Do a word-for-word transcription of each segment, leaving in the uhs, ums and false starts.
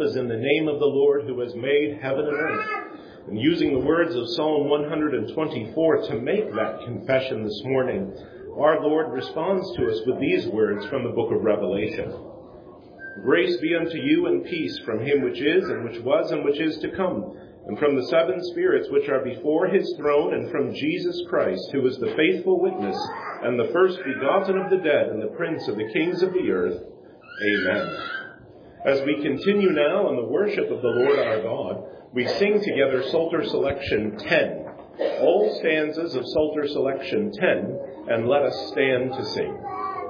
is in the name of the Lord who has made heaven and earth. And using the words of Psalm one hundred twenty-four to make that confession this morning, our Lord responds to us with these words from the book of Revelation. Grace be unto you and peace from him which is, and which was, and which is to come, and from the seven spirits which are before his throne, and from Jesus Christ, who is the faithful witness, and the first begotten of the dead, and the prince of the kings of the earth. Amen. As we continue now in the worship of the Lord our God, we sing together Psalter Selection ten, all stanzas of Psalter Selection ten, and let us stand to sing.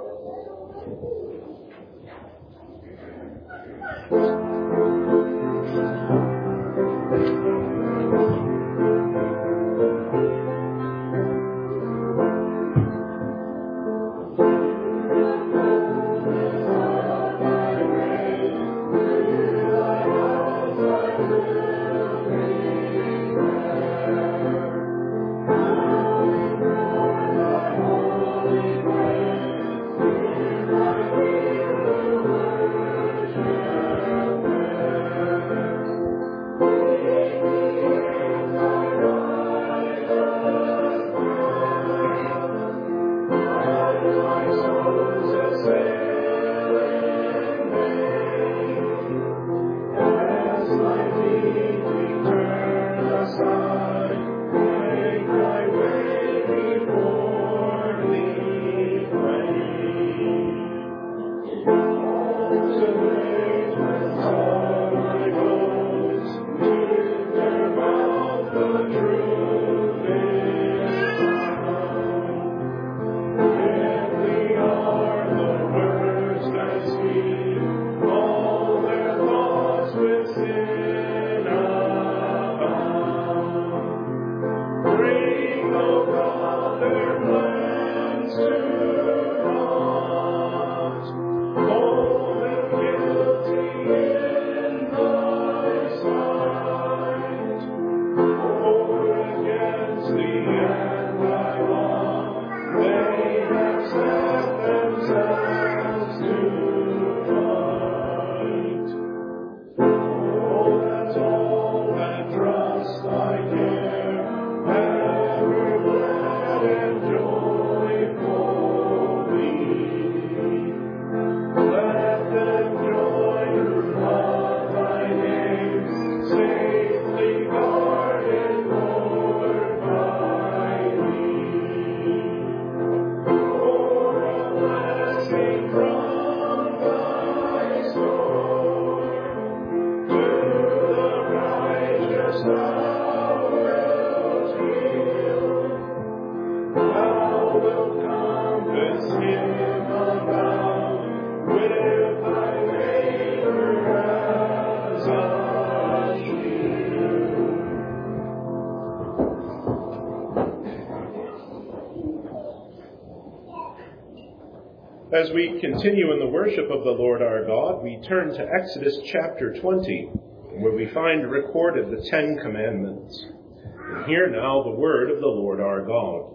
As we continue in the worship of the Lord our God, we turn to Exodus chapter twenty, where we find recorded the Ten Commandments. And hear now the word of the Lord our God.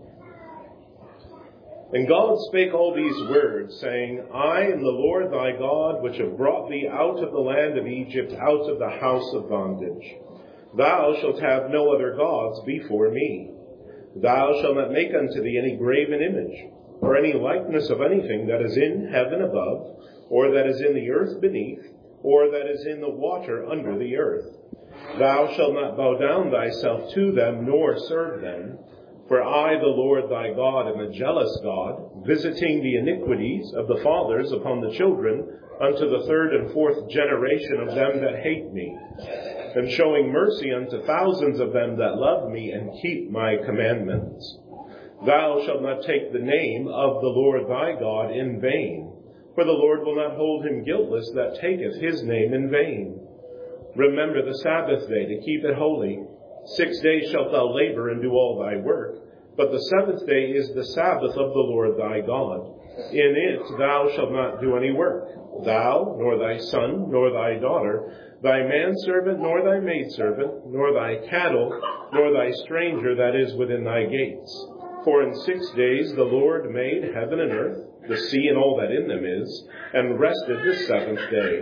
And God spake all these words, saying, I am the Lord thy God, which have brought thee out of the land of Egypt, out of the house of bondage. Thou shalt have no other gods before me. Thou shalt not make unto thee any graven image, or any likeness of anything that is in heaven above, or that is in the earth beneath, or that is in the water under the earth. Thou shalt not bow down thyself to them, nor serve them. For I, the Lord thy God, am a jealous God, visiting the iniquities of the fathers upon the children, unto the third and fourth generation of them that hate me, and showing mercy unto thousands of them that love me and keep my commandments. Thou shalt not take the name of the Lord thy God in vain, for the Lord will not hold him guiltless that taketh his name in vain. Remember the Sabbath day to keep it holy. Six days shalt thou labor and do all thy work, but the seventh day is the Sabbath of the Lord thy God. In it thou shalt not do any work, thou, nor thy son, nor thy daughter, thy manservant, nor thy maidservant, nor thy cattle, nor thy stranger that is within thy gates. For in six days the Lord made heaven and earth, the sea and all that in them is, and rested the seventh day.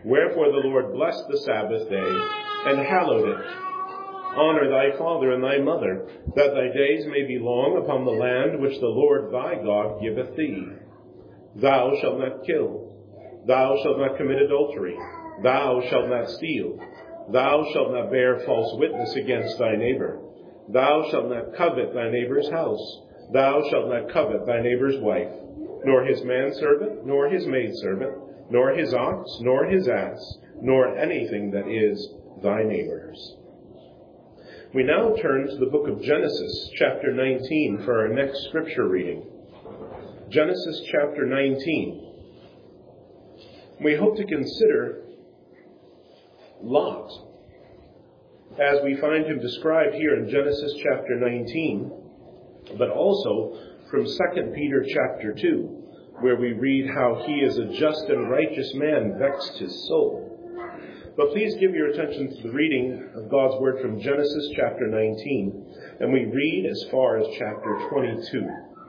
Wherefore the Lord blessed the Sabbath day, and hallowed it. Honor thy father and thy mother, that thy days may be long upon the land which the Lord thy God giveth thee. Thou shalt not kill. Thou shalt not commit adultery. Thou shalt not steal. Thou shalt not bear false witness against thy neighbor. Thou shalt not covet thy neighbor's house. Thou shalt not covet thy neighbor's wife, nor his manservant, nor his maidservant, nor his ox, nor his ass, nor anything that is thy neighbor's. We now turn to the book of Genesis, chapter nineteen, for our next scripture reading. Genesis chapter nineteen. We hope to consider Lot, as we find him described here in Genesis chapter nineteen, but also from Second Peter chapter two, where we read how he is a just and righteous man, vexed his soul. But please give your attention to the reading of God's word from Genesis chapter nineteen, and we read as far as chapter twenty-two.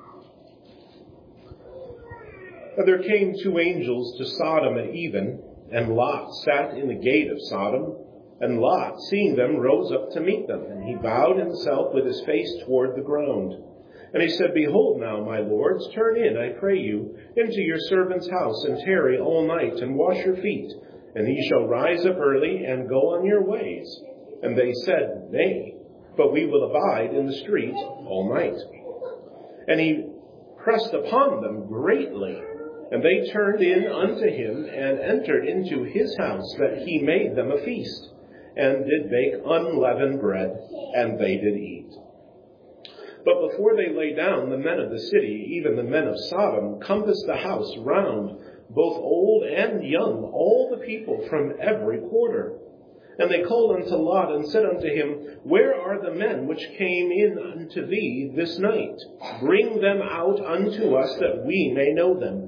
And there came two angels to Sodom at even, and Lot sat in the gate of Sodom. And Lot, seeing them, rose up to meet them, and he bowed himself with his face toward the ground. And he said, Behold now, my lords, turn in, I pray you, into your servant's house, and tarry all night, and wash your feet. And ye shall rise up early, and go on your ways. And they said, Nay, but we will abide in the street all night. And he pressed upon them greatly. And they turned in unto him, and entered into his house, that he made them a feast, and did bake unleavened bread, and they did eat. But before they lay down, the men of the city, even the men of Sodom, compassed the house round, both old and young, all the people from every quarter. And they called unto Lot, and said unto him, Where are the men which came in unto thee this night? Bring them out unto us, that we may know them.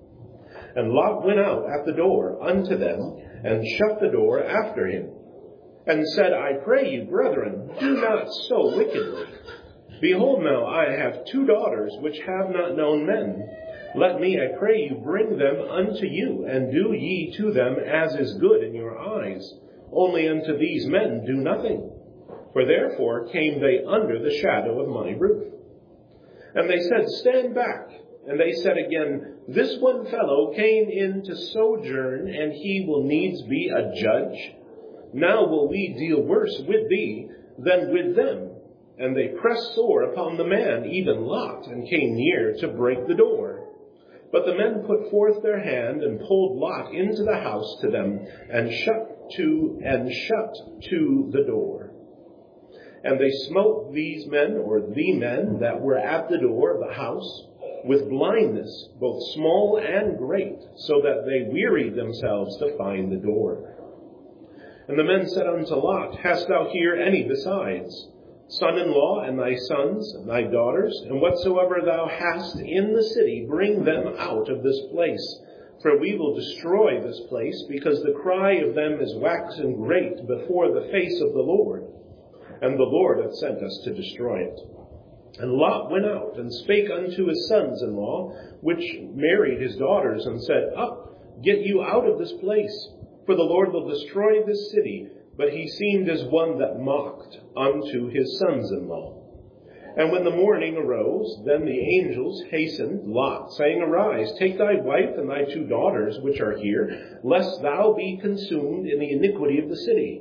And Lot went out at the door unto them, and shut the door after him, and said, I pray you, brethren, do not so wickedly. Behold now, I have two daughters which have not known men. Let me, I pray you, bring them unto you, and do ye to them as is good in your eyes. Only unto these men do nothing. For therefore came they under the shadow of my roof. And they said, Stand back. And they said again, This one fellow came in to sojourn, and he will needs be a judge. Now will we deal worse with thee than with them. And they pressed sore upon the man, even Lot, and came near to break the door. But the men put forth their hand, and pulled Lot into the house to them, and shut to and shut to the door. And they smote these men, or the men that were at the door of the house, with blindness, both small and great, so that they wearied themselves to find the door. And the men said unto Lot, Hast thou here any besides? Son-in-law, and thy sons, and thy daughters, and whatsoever thou hast in the city, bring them out of this place. For we will destroy this place, because the cry of them is waxen great before the face of the Lord. And the Lord hath sent us to destroy it. And Lot went out, and spake unto his sons-in-law, which married his daughters, and said, Up, get you out of this place, for the Lord will destroy this city. But he seemed as one that mocked unto his sons-in-law. And when the morning arose, then the angels hastened Lot, saying, Arise, take thy wife and thy two daughters which are here, lest thou be consumed in the iniquity of the city.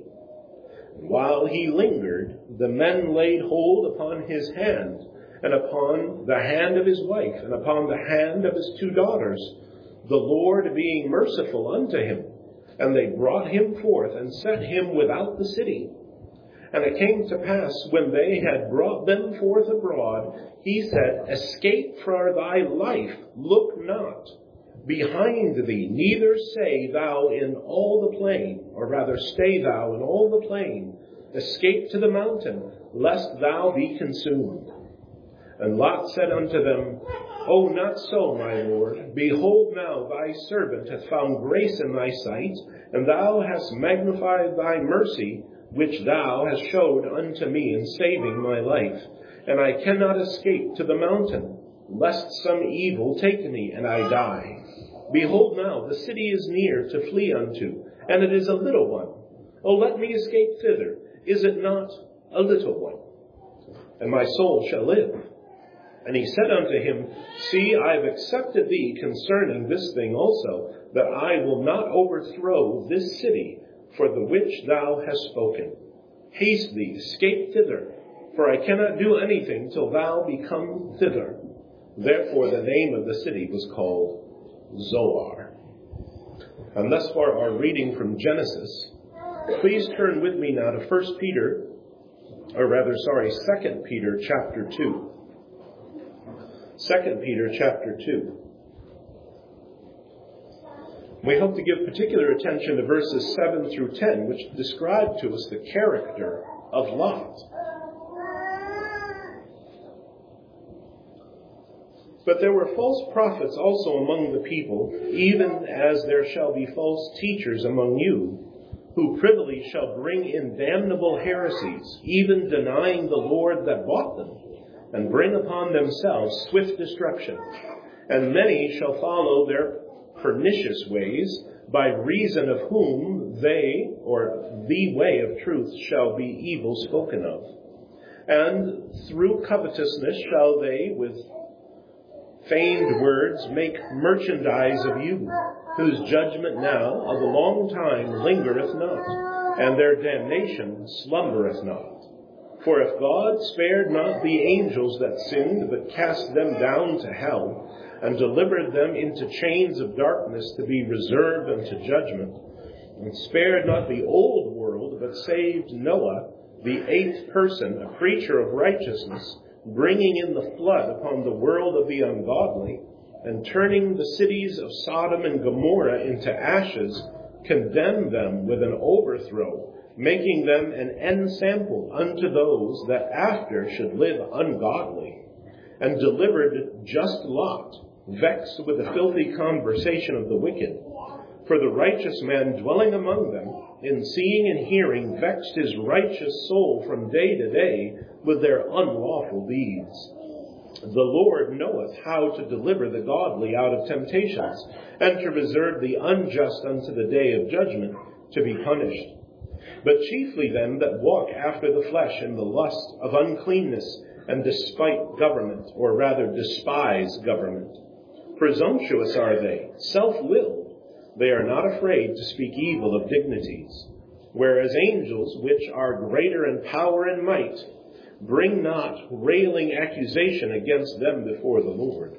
While he lingered, the men laid hold upon his hand, and upon the hand of his wife, and upon the hand of his two daughters, the Lord being merciful unto him. And they brought him forth, and set him without the city. And it came to pass, when they had brought them forth abroad, he said, Escape for thy life, look not behind thee, neither say thou in all the plain, or rather stay thou in all the plain, escape to the mountain, lest thou be consumed. And Lot said unto them, O not so, my Lord. Behold now, thy servant hath found grace in thy sight, and thou hast magnified thy mercy, which thou hast showed unto me in saving my life. And I cannot escape to the mountain, lest some evil take me, and I die. Behold now, the city is near to flee unto, And it is a little one. Oh, let me escape thither. Is it not a little one? And my soul shall live. And he said unto him, See, I have accepted thee concerning this thing also, that I will not overthrow this city for the which thou hast spoken. Haste thee, escape thither, for I cannot do anything till thou be come thither. Therefore the name of the city was called Zoar. And thus far our reading from Genesis. Please turn with me now to First Peter, or rather, sorry, Second Peter chapter two. Second Peter chapter two. We hope to give particular attention to verses seven through ten, which describe to us the character of Lot. But there were false prophets also among the people, even as there shall be false teachers among you, who privily shall bring in damnable heresies, even denying the Lord that bought them, and bring upon themselves swift destruction. And many shall follow their pernicious ways, by reason of whom they, or the way of truth, shall be evil spoken of. And through covetousness shall they, with feigned words, make merchandise of you, whose judgment now of a long time lingereth not, and their damnation slumbereth not. For if God spared not the angels that sinned, but cast them down to hell, and delivered them into chains of darkness to be reserved unto judgment, and spared not the old world, but saved Noah, the eighth person, a preacher of righteousness, bringing in the flood upon the world of the ungodly, and turning the cities of Sodom and Gomorrah into ashes, condemned them with an overthrow, making them an ensample unto those that after should live ungodly, and delivered just Lot, vexed with the filthy conversation of the wicked. For the righteous man dwelling among them, in seeing and hearing, vexed his righteous soul from day to day with their unlawful deeds. The Lord knoweth how to deliver the godly out of temptations, and to reserve the unjust unto the day of judgment, to be punished. But chiefly them that walk after the flesh in the lust of uncleanness, and despite government, or rather despise government. Presumptuous are they, self-willed. They are not afraid to speak evil of dignities. Whereas angels, which are greater in power and might, bring not railing accusation against them before the Lord.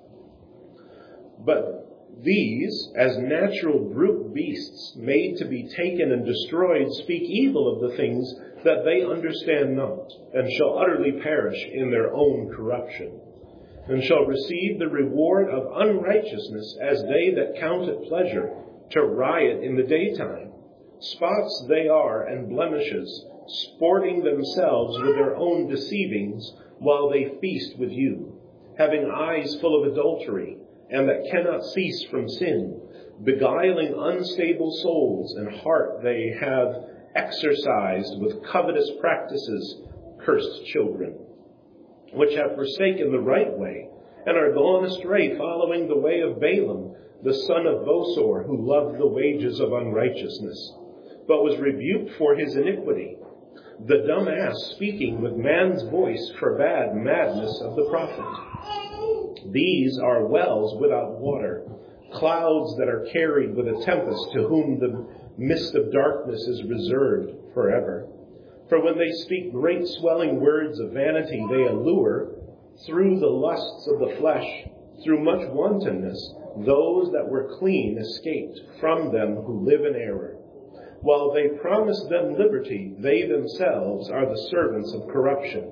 But these, as natural brute beasts, made to be taken and destroyed, speak evil of the things that they understand not, and shall utterly perish in their own corruption, and shall receive the reward of unrighteousness as they that count it pleasure to riot in the daytime. Spots they are and blemishes, sporting themselves with their own deceivings while they feast with you, having eyes full of adultery, and that cannot cease from sin, beguiling unstable souls, and heart they have exercised with covetous practices, cursed children, which have forsaken the right way, and are gone astray, following the way of Balaam, the son of Bosor, who loved the wages of unrighteousness, but was rebuked for his iniquity. The dumb ass, speaking with man's voice, forbade madness of the prophet. These are wells without water, clouds that are carried with a tempest, to whom the mist of darkness is reserved forever. For when they speak great swelling words of vanity, they allure, through the lusts of the flesh, through much wantonness, those that were clean escaped from them who live in error. While they promise them liberty, they themselves are the servants of corruption.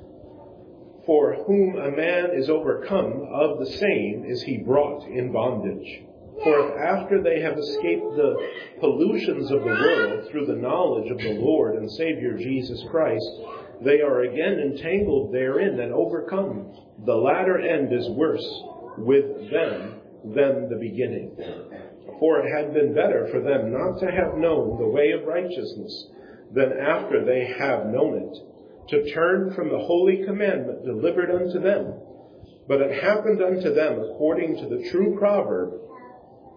For whom a man is overcome, of the same is he brought in bondage. For if after they have escaped the pollutions of the world through the knowledge of the Lord and Savior Jesus Christ, they are again entangled therein and overcome, the latter end is worse with them than the beginning. For it had been better for them not to have known the way of righteousness than after they have known it, to turn from the holy commandment delivered unto them. But it happened unto them according to the true proverb,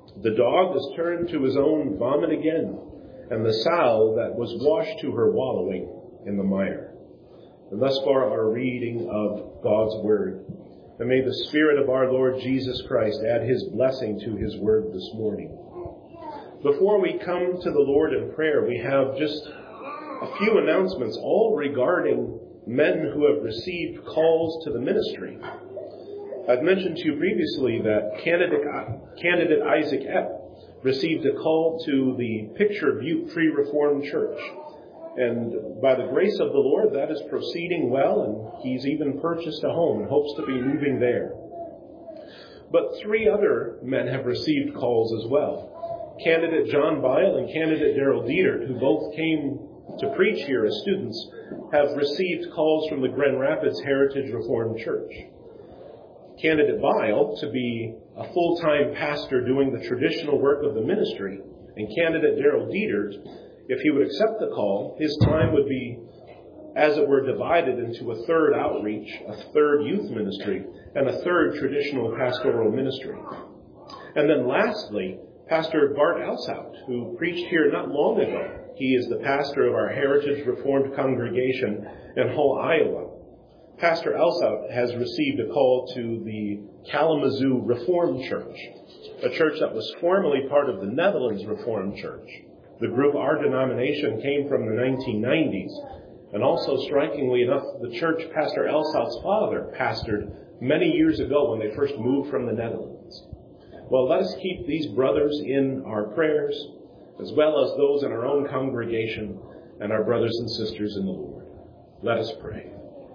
The dog is turned to his own vomit again, and the sow that was washed to her wallowing in the mire. And thus far our reading of God's Word. And may the Spirit of our Lord Jesus Christ add his blessing to his Word this morning. Before we come to the Lord in prayer, we have just a few announcements, all regarding men who have received calls to the ministry. I've mentioned to you previously that candidate, candidate Isaac Epp received a call to the Picture Butte Free Reformed Church. And by the grace of the Lord, that is proceeding well, and he's even purchased a home and hopes to be moving there. But three other men have received calls as well. Candidate John Bile and candidate Daryl Dietert, who both came to preach here as students, have received calls from the Grand Rapids Heritage Reformed Church. Candidate Bile to be a full-time pastor doing the traditional work of the ministry, and candidate Daryl Dietert, if he would accept the call, his time would be, as it were, divided into a third outreach, a third youth ministry, and a third traditional pastoral ministry. And then lastly, Pastor Bart Alshout, who preached here not long ago. He is the pastor of our Heritage Reformed congregation in Hull, Iowa. Pastor Alshout has received a call to the Kalamazoo Reformed Church, a church that was formerly part of the Netherlands Reformed Church. The group our denomination came from the nineteen nineties, and also, strikingly enough, the church Pastor Alshout's father pastored many years ago when they first moved from the Netherlands. Well, let us keep these brothers in our prayers, as well as those in our own congregation and our brothers and sisters in the Lord. Let us pray.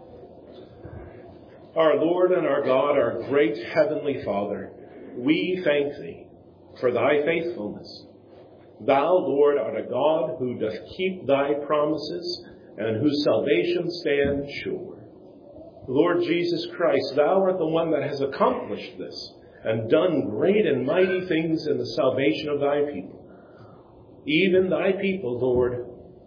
Our Lord and our God, our great heavenly Father, we thank thee for thy faithfulness. Thou, Lord, art a God who doth keep thy promises and whose salvation stands sure. Lord Jesus Christ, thou art the one that has accomplished this and done great and mighty things in the salvation of thy people. Even thy people, Lord,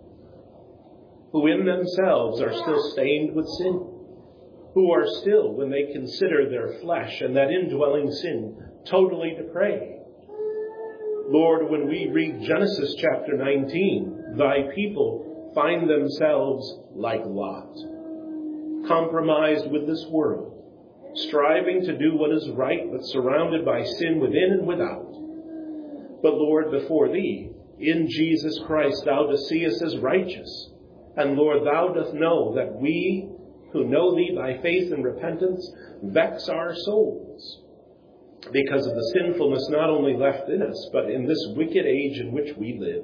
who in themselves are still stained with sin, who are still, when they consider their flesh and that indwelling sin, totally depraved. Lord, when we read Genesis chapter nineteen, thy people find themselves like Lot, compromised with this world, striving to do what is right, but surrounded by sin within and without. But Lord, before thee, in Jesus Christ, thou dost see us as righteous. And Lord, thou dost know that we who know thee by faith and repentance vex our souls because of the sinfulness not only left in us, but in this wicked age in which we live.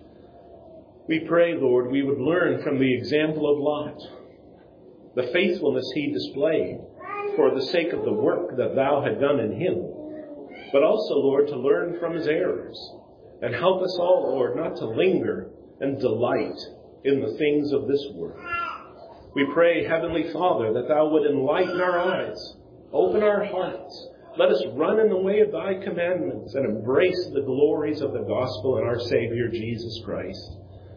We pray, Lord, we would learn from the example of Lot, the faithfulness he displayed for the sake of the work that thou had done in him, but also, Lord, to learn from his errors, and help us all, Lord, not to linger and delight in the things of this world. We pray, Heavenly Father, that thou would enlighten our eyes, open our hearts. Let us run in the way of thy commandments and embrace the glories of the gospel and our Savior, Jesus Christ.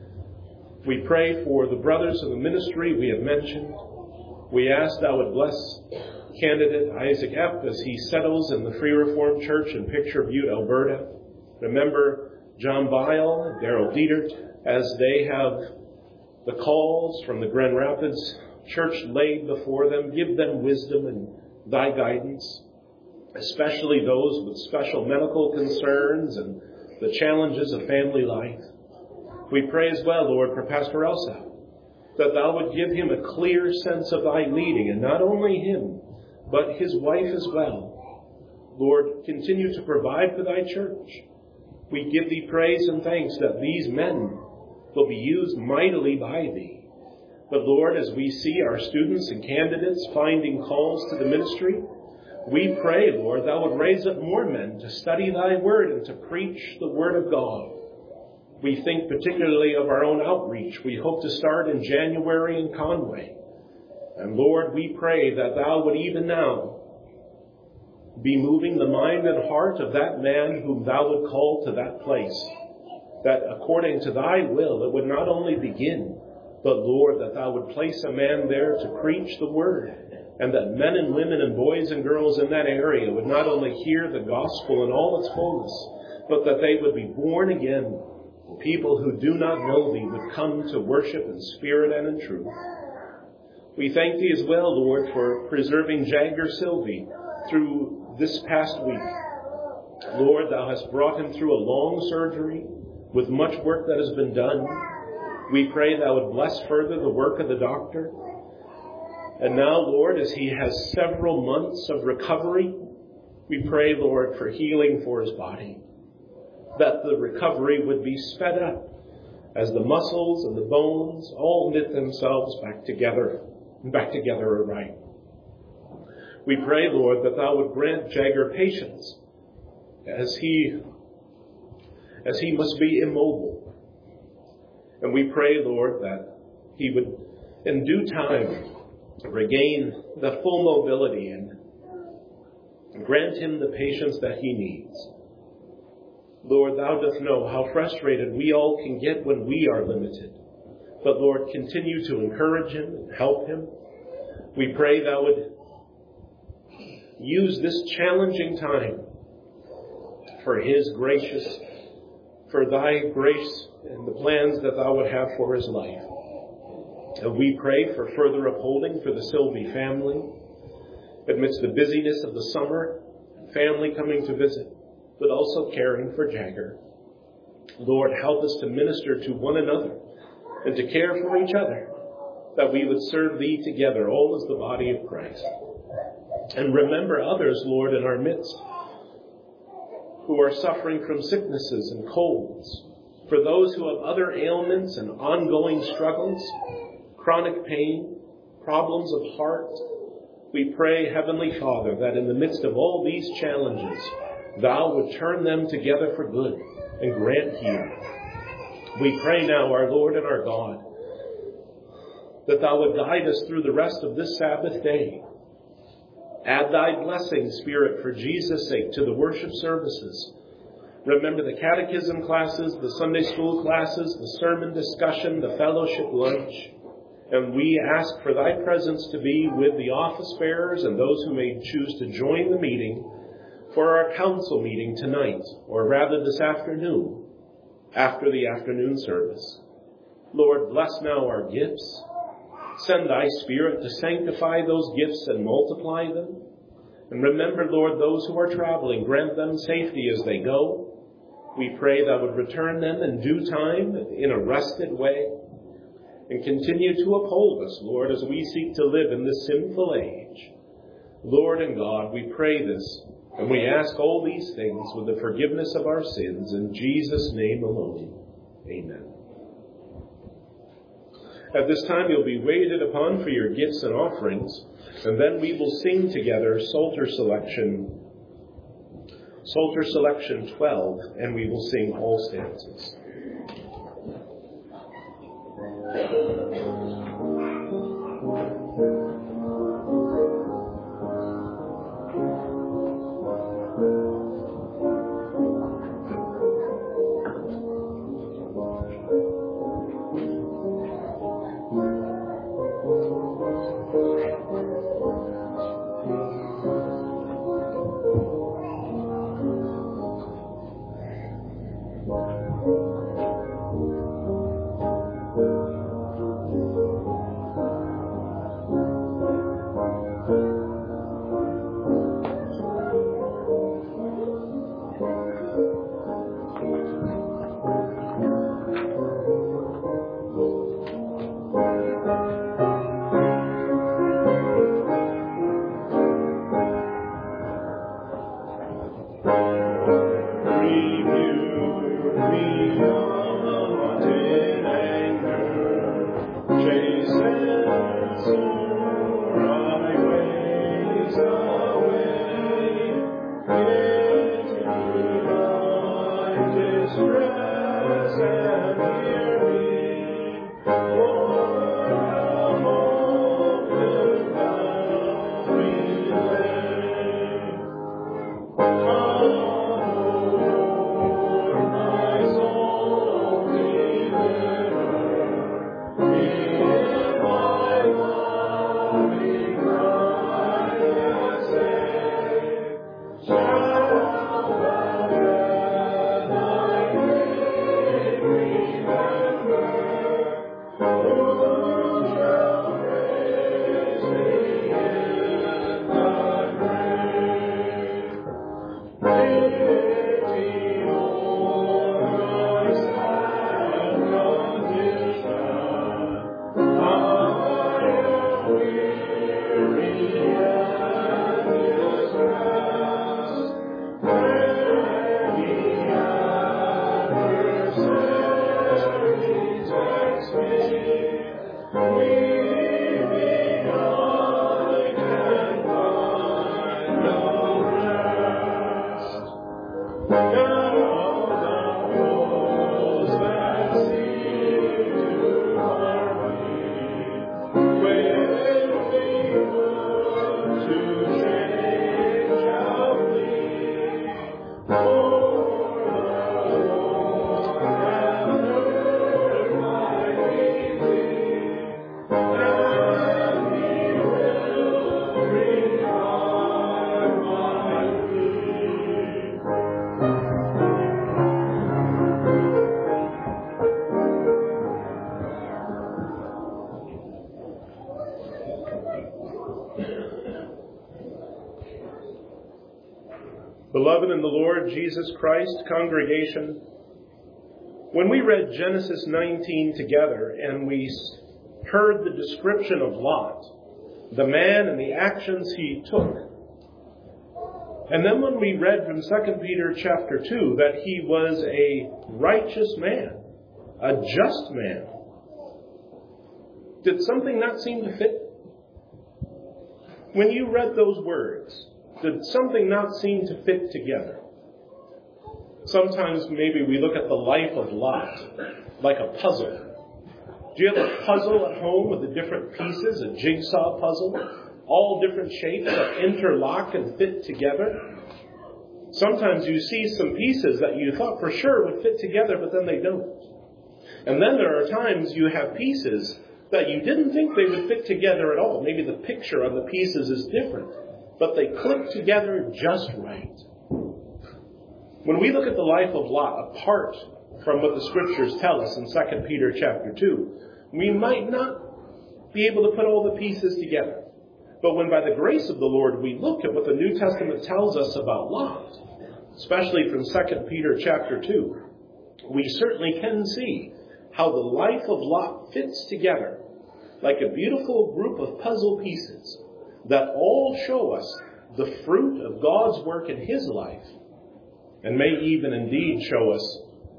We pray for the brothers of the ministry we have mentioned. We ask thou would bless candidate Isaac Epp as he settles in the Free Reformed Church in Picture Butte, Alberta. Remember John Bile and Daryl Dietert as they have the calls from the Grand Rapids Church laid before them. Give them wisdom and thy guidance, especially those with special medical concerns and the challenges of family life. We pray as well, Lord, for Pastor Alshout, that thou would give him a clear sense of thy leading, and not only him, but his wife as well. Lord, continue to provide for thy church. We give thee praise and thanks that these men will be used mightily by thee. But Lord, as we see our students and candidates finding calls to the ministry, we pray, Lord, thou would raise up more men to study thy word and to preach the word of God. We think particularly of our own outreach. We hope to start in January in Conway. And Lord, we pray that thou would even now be moving the mind and heart of that man whom thou would call to that place, that according to thy will it would not only begin, but Lord, that thou would place a man there to preach the word, and that men and women and boys and girls in that area would not only hear the gospel in all its fullness, but that they would be born again. People who do not know thee would come to worship in spirit and in truth. We thank thee as well, Lord, for preserving Jagger Sylvie through this past week. Lord, thou hast brought him through a long surgery with much work that has been done. We pray thou would bless further the work of the doctor. And now, Lord, as he has several months of recovery, we pray, Lord, for healing for his body, that the recovery would be sped up as the muscles and the bones all knit themselves back together, back together aright. We pray, Lord, that thou would grant Jagger patience as he, as he must be immobile. And we pray, Lord, that he would in due time regain the full mobility and grant him the patience that he needs. Lord, thou dost know how frustrated we all can get when we are limited. But Lord, continue to encourage him and help him. We pray thou would use this challenging time for his gracious, for thy grace and the plans that thou would have for his life. And we pray for further upholding for the Sylvie family amidst the busyness of the summer, family coming to visit, but also caring for Jagger. Lord, help us to minister to one another and to care for each other, that we would serve thee together, all as the body of Christ. And remember others, Lord, in our midst who are suffering from sicknesses and colds, for those who have other ailments and ongoing struggles, chronic pain, problems of heart. We pray, Heavenly Father, that in the midst of all these challenges, thou would turn them together for good and grant healing. We pray now, our Lord and our God, that thou would guide us through the rest of this Sabbath day. Add thy blessing, Spirit, for Jesus' sake, to the worship services. Remember the catechism classes, the Sunday school classes, the sermon discussion, the fellowship lunch. And we ask for thy presence to be with the office bearers and those who may choose to join the meeting for our council meeting tonight, or rather this afternoon, after the afternoon service. Lord, bless now our gifts. Send thy Spirit to sanctify those gifts and multiply them. And remember, Lord, those who are traveling, grant them safety as they go. We pray thou would return them in due time, in a rested way, and continue to uphold us, Lord, as we seek to live in this sinful age. Lord and God, we pray this, and we ask all these things with the forgiveness of our sins, in Jesus' name alone. Amen. At this time, you'll be waited upon for your gifts and offerings, and then we will sing together Psalter Selection, Psalter Selection twelve, and we will sing all stanzas. Thank you. Beloved in the Lord Jesus Christ, congregation, when we read Genesis nineteen together and we heard the description of Lot, the man and the actions he took, and then when we read from Second Peter chapter two that he was a righteous man, a just man, did something not seem to fit? When you read those words, did something not seem to fit together? Sometimes maybe we look at the life of Lot like a puzzle. Do you have a puzzle at home with the different pieces, a jigsaw puzzle, all different shapes that interlock and fit together? Sometimes you see some pieces that you thought for sure would fit together, but then they don't. And then there are times you have pieces that you didn't think they would fit together at all. Maybe the picture on the pieces is different, but they click together just right. When we look at the life of Lot, apart from what the Scriptures tell us in Second Peter chapter two, we might not be able to put all the pieces together. But when by the grace of the Lord we look at what the New Testament tells us about Lot, especially from Second Peter chapter two, we certainly can see how the life of Lot fits together like a beautiful group of puzzle pieces that all show us the fruit of God's work in his life, and may even indeed show us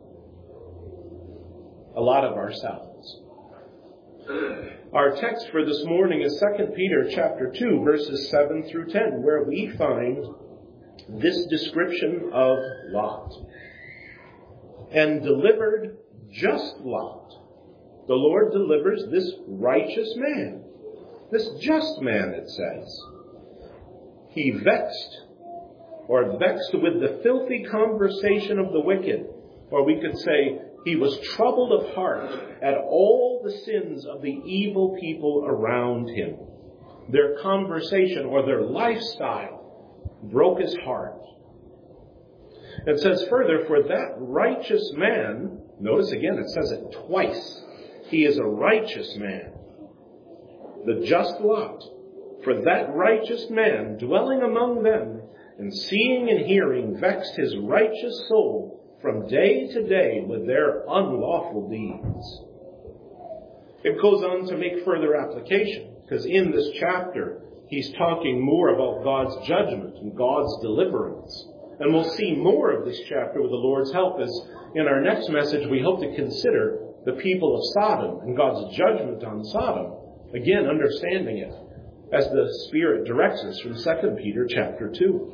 a lot of ourselves. Our text for this morning is Second Peter chapter two, verses seven through ten, where we find this description of Lot. And delivered just Lot. The Lord delivers this righteous man, this just man, it says. He vexed, or vexed with the filthy conversation of the wicked. Or we could say, he was troubled of heart at all the sins of the evil people around him. Their conversation or their lifestyle broke his heart. It says further, for that righteous man, notice again, it says it twice. He is a righteous man. The just Lot. For that righteous man, dwelling among them, and seeing and hearing, vexed his righteous soul from day to day with their unlawful deeds. It goes on to make further application, because in this chapter, he's talking more about God's judgment and God's deliverance. And we'll see more of this chapter with the Lord's help, as in our next message we hope to consider the people of Sodom and God's judgment on Sodom. Again, understanding it as the Spirit directs us from Second Peter chapter two.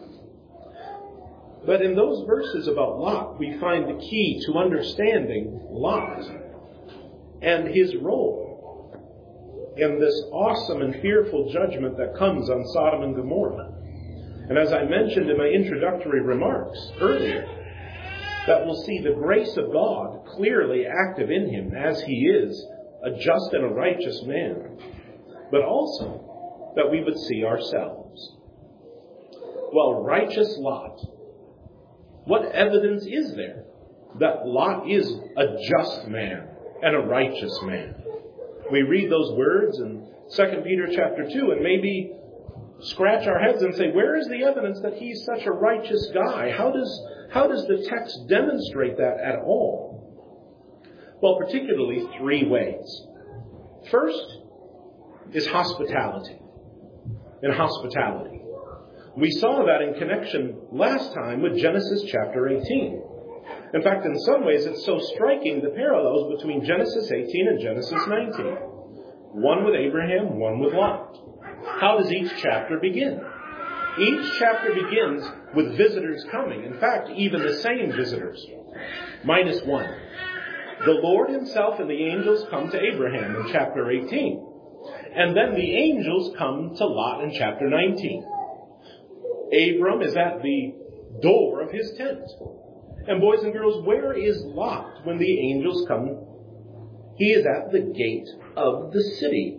But in those verses about Lot, we find the key to understanding Lot and his role in this awesome and fearful judgment that comes on Sodom and Gomorrah. And as I mentioned in my introductory remarks earlier, that we'll see the grace of God clearly active in him as he is a just and a righteous man, but also that we would see ourselves. Well, righteous Lot, what evidence is there that Lot is a just man and a righteous man? We read those words in Second Peter chapter two and maybe scratch our heads and say, where is the evidence that he's such a righteous guy? How does, how does the text demonstrate that at all? Well, particularly three ways. First is hospitality. In hospitality. We saw that in connection last time with Genesis chapter eighteen. In fact, in some ways, it's so striking the parallels between Genesis eighteen and Genesis nineteen. One with Abraham, one with Lot. How does each chapter begin? Each chapter begins with visitors coming. In fact, even the same visitors. Minus one. The Lord himself and the angels come to Abraham in chapter eighteen. And then the angels come to Lot in chapter nineteen. Abram is at the door of his tent. And boys and girls, where is Lot when the angels come? He is at the gate of the city.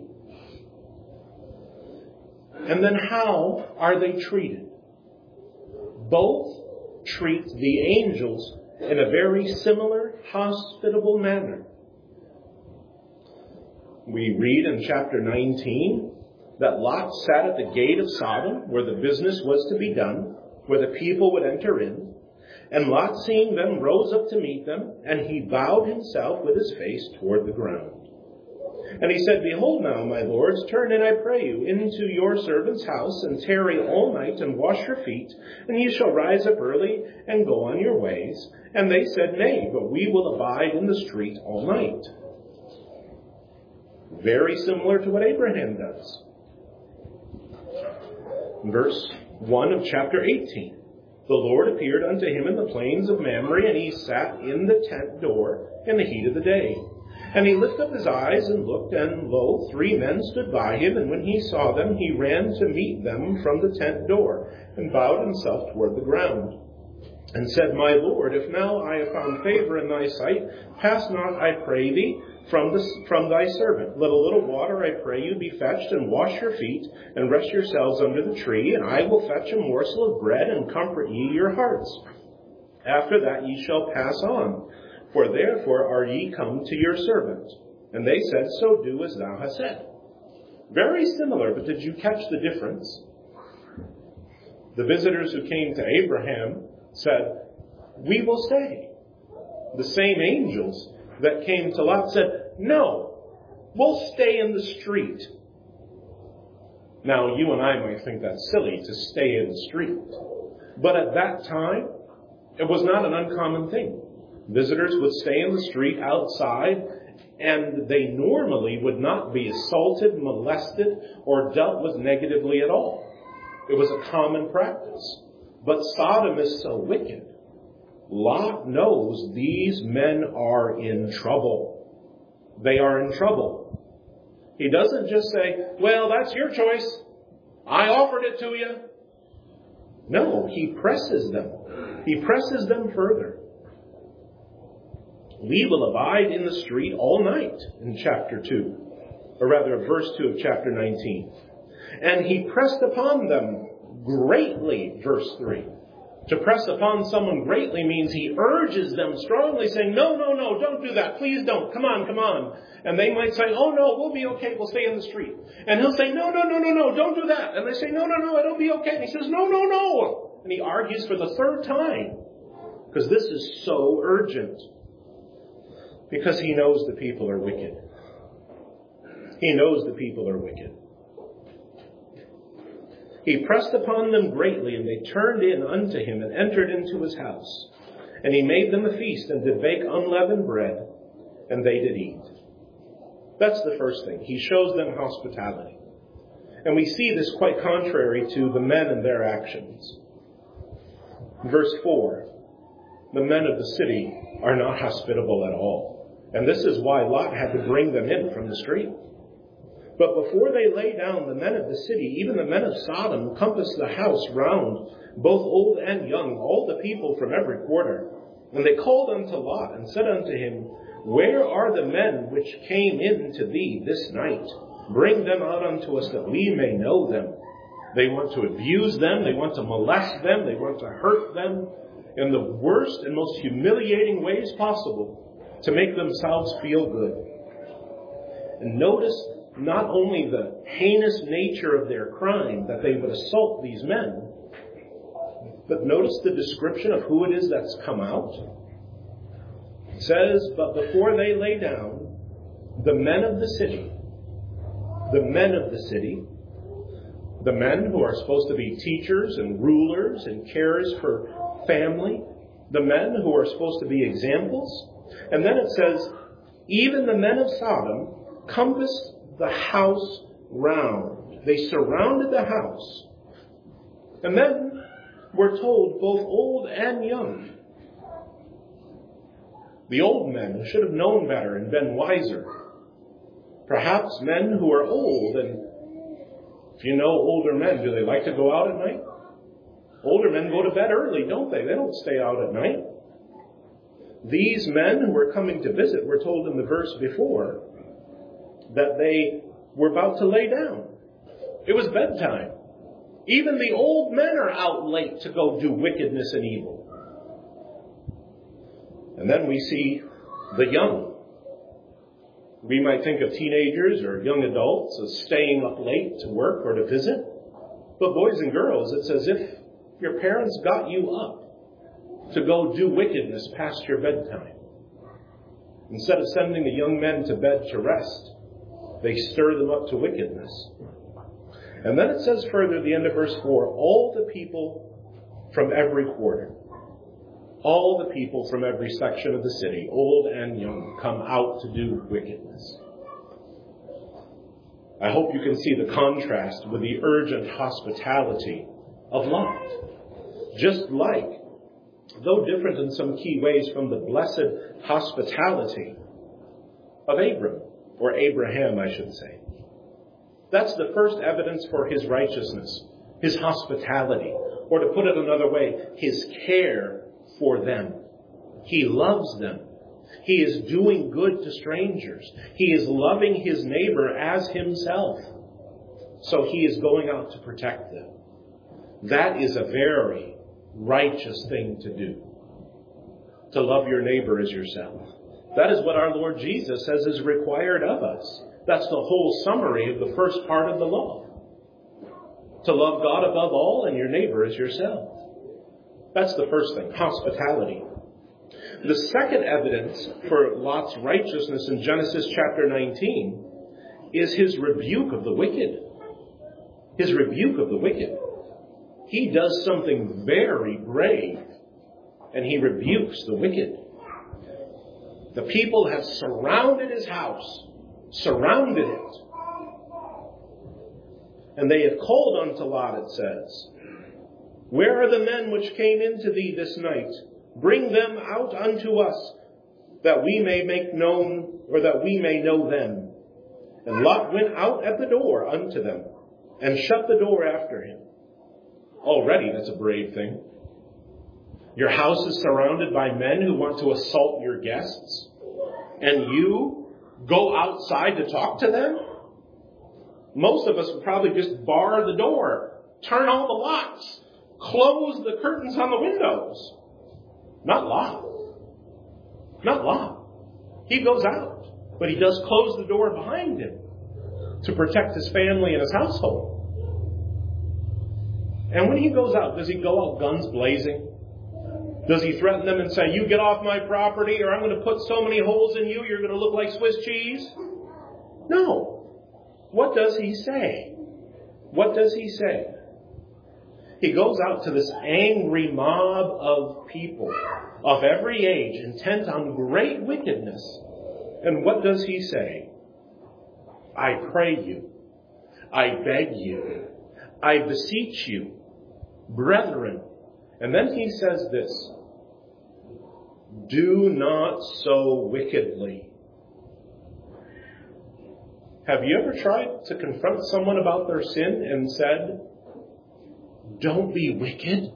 And then how are they treated? Both treat the angels in a very similar, hospitable manner. We read in chapter nineteen that Lot sat at the gate of Sodom where the business was to be done. where the people would enter in. And Lot, seeing them, rose up to meet them, and he bowed himself with his face toward the ground. And he said, Behold now, my lords, turn in, I pray you, into your servant's house, and tarry all night, and wash your feet, and ye shall rise up early, and go on your ways. And they said, Nay, but we will abide in the street all night. Very similar to what Abraham does. Verse one of chapter eighteen. The Lord appeared unto him in the plains of Mamre, and he sat in the tent door in the heat of the day. And he lifted up his eyes and looked, and lo, three men stood by him, and when he saw them, he ran to meet them from the tent door, and bowed himself toward the ground, and said, My Lord, if now I have found favor in thy sight, pass not, I pray thee, from the, from thy servant. Let a little water, I pray you, be fetched, and wash your feet, and rest yourselves under the tree, and I will fetch a morsel of bread, and comfort ye your hearts. After that ye shall pass on, for therefore are ye come to your servant. And they said, So do as thou hast said. Very similar, but did you catch the difference? The visitors who came to Abraham said, We will stay. The same angels that came to Lot said, No, we'll stay in the street. Now, you and I might think that's silly to stay in the street. But at that time, it was not an uncommon thing. Visitors would stay in the street outside, and they normally would not be assaulted, molested, or dealt with negatively at all. It was a common practice. But Sodom is so wicked. Lot knows these men are in trouble. They are in trouble. He doesn't just say, Well, that's your choice. I offered it to you. No, he presses them. He presses them further. We will abide in the street all night in chapter two, or rather verse two of chapter nineteen. And he pressed upon them greatly, verse three. To press upon someone greatly means he urges them strongly, saying, No, no, no, don't do that. Please don't. Come on, come on. And they might say, Oh, no, we'll be okay. We'll stay in the street. And he'll say, No, no, no, no, no, don't do that. And they say, No, no, no, it'll be okay. And he says, No, no, no. And he argues for the third time, because this is so urgent. Because he knows the people are wicked. He knows the people are wicked. He pressed upon them greatly, and they turned in unto him and entered into his house. And he made them a feast and did bake unleavened bread, and they did eat. That's the first thing. He shows them hospitality. And we see this quite contrary to the men and their actions. Verse four, the men of the city are not hospitable at all. And this is why Lot had to bring them in from the street. But before they lay down, the men of the city, even the men of Sodom, compassed the house round, both old and young, all the people from every quarter. And they called unto Lot and said unto him, Where are the men which came in to thee this night? Bring them out unto us that we may know them. They want to abuse them. They want to molest them. They want to hurt them in the worst and most humiliating ways possible to make themselves feel good. And notice not only the heinous nature of their crime, that they would assault these men, but notice the description of who it is that's come out. It says, But before they lay down, the men of the city, the men of the city, the men who are supposed to be teachers and rulers and carers for family, the men who are supposed to be examples. And then it says, Even the men of Sodom compassed the house round. They surrounded the house. And then we're told both old and young. The old men should have known better and been wiser. Perhaps men who are old, and if you know older men, do they like to go out at night? Older men go to bed early, don't they? They don't stay out at night. These men who were coming to visit, we're told in the verse before, that they were about to lay down. It was bedtime. Even the old men are out late to go do wickedness and evil. And then we see the young. We might think of teenagers or young adults as staying up late to work or to visit. But boys and girls, it's as if Your parents got you up to go do wickedness past your bedtime. Instead of sending the young men to bed to rest, they stir them up to wickedness. And then it says further at the end of verse four, all the people from every quarter, all the people from every section of the city, old and young, come out to do wickedness. I hope you can see the contrast with the urgent hospitality of Lot. Just like, though different in some key ways from the blessed hospitality of Abram, or Abraham, I should say. That's the first evidence for his righteousness, his hospitality, or to put it another way, his care for them. He loves them. He is doing good to strangers. He is loving his neighbor as himself. So he is going out to protect them. That is a very righteous thing to do. To love your neighbor as yourself. That is what our Lord Jesus says is required of us. That's the whole summary of the first part of the law. To love God above all and your neighbor as yourself. That's the first thing, hospitality. The second evidence for Lot's righteousness in Genesis chapter nineteen is his rebuke of the wicked. His rebuke of the wicked. He does something very brave, and he rebukes the wicked. The people have surrounded his house, surrounded it. And they have called unto Lot, it says, where are the men which came into thee this night? Bring them out unto us, that we may make known, or that we may know them. And Lot went out at the door unto them, and shut the door after him. Already, that's a brave thing. Your house is surrounded by men who want to assault your guests, and you go outside to talk to them? Most of us would probably just bar the door, turn all the locks, close the curtains on the windows. Not Lot. Not Lot. He goes out, but he does close the door behind him to protect his family and his household. And when he goes out, does he go out guns blazing? Does he threaten them and say, you get off my property or I'm going to put so many holes in you you're going to look like Swiss cheese? No. What does he say? What does he say? He goes out to this angry mob of people of every age intent on great wickedness. And what does he say? I pray you. I beg you. I beseech you, brethren. And then he says this. Do not so wickedly. Have you ever tried to confront someone about their sin and said, don't be wicked?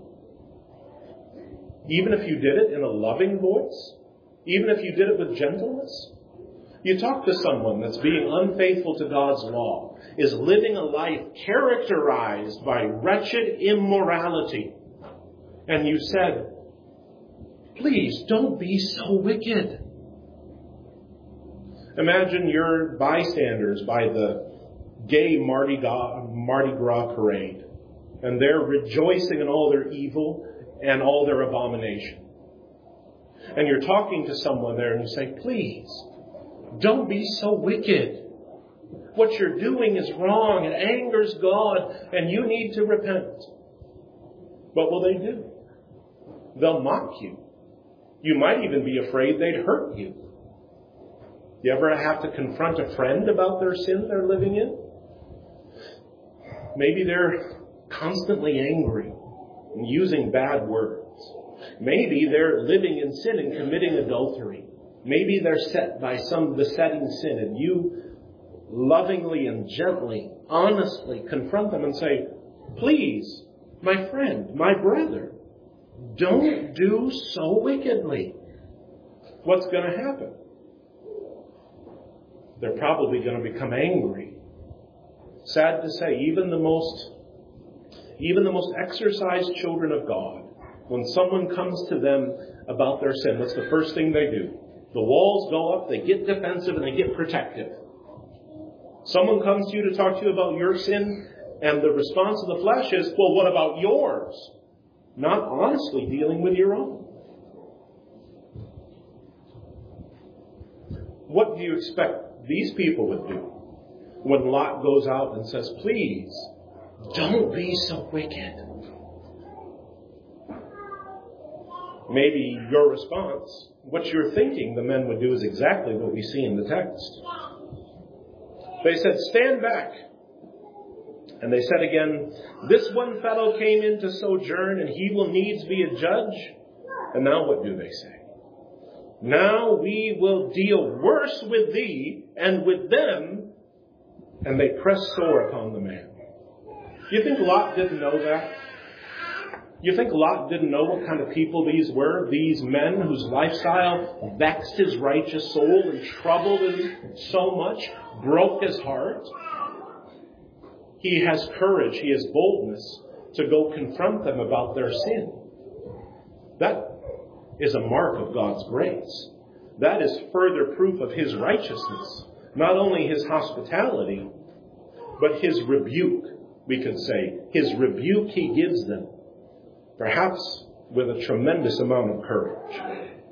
Even if you did it in a loving voice? Even if you did it with gentleness? You talk to someone that's being unfaithful to God's law, is living a life characterized by wretched immorality. And you said, please don't be so wicked. Imagine your bystanders by the gay Mardi Gras, Mardi Gras parade. And they're rejoicing in all their evil and all their abomination. And you're talking to someone there and you say, please, don't be so wicked. What you're doing is wrong. It angers God and you need to repent. What will they do? They'll mock you. You might even be afraid they'd hurt you. You ever have to confront a friend about their sin they're living in? Maybe they're constantly angry and using bad words. Maybe they're living in sin and committing adultery. Maybe they're set by some besetting sin and you lovingly and gently, honestly confront them and say, please, my friend, my brother, don't do so wickedly. What's going to happen? They're probably going to become angry. Sad to say, even the most, even the most exercised children of God, when someone comes to them about their sin, what's the first thing they do? The walls go up, they get defensive, and they get protective. Someone comes to you to talk to you about your sin, and the response of the flesh is, well, what about yours? not honestly dealing with your own. What do you expect these people would do when Lot goes out and says, please, don't be so wicked? Maybe your response, what you're thinking the men would do, is exactly what we see in the text. They said, stand back. And they said again, this one fellow came in to sojourn, and he will needs be a judge. And now what do they say? Now we will deal worse with thee and with them. And they press sore upon the man. Do you think Lot didn't know that? You think Lot didn't know what kind of people these were? These men whose lifestyle vexed his righteous soul and troubled him so much, broke his heart. He has courage, he has boldness to go confront them about their sin. That is a mark of God's grace. That is further proof of his righteousness. Not only his hospitality, but his rebuke, we could say. His rebuke he gives them. Perhaps with a tremendous amount of courage.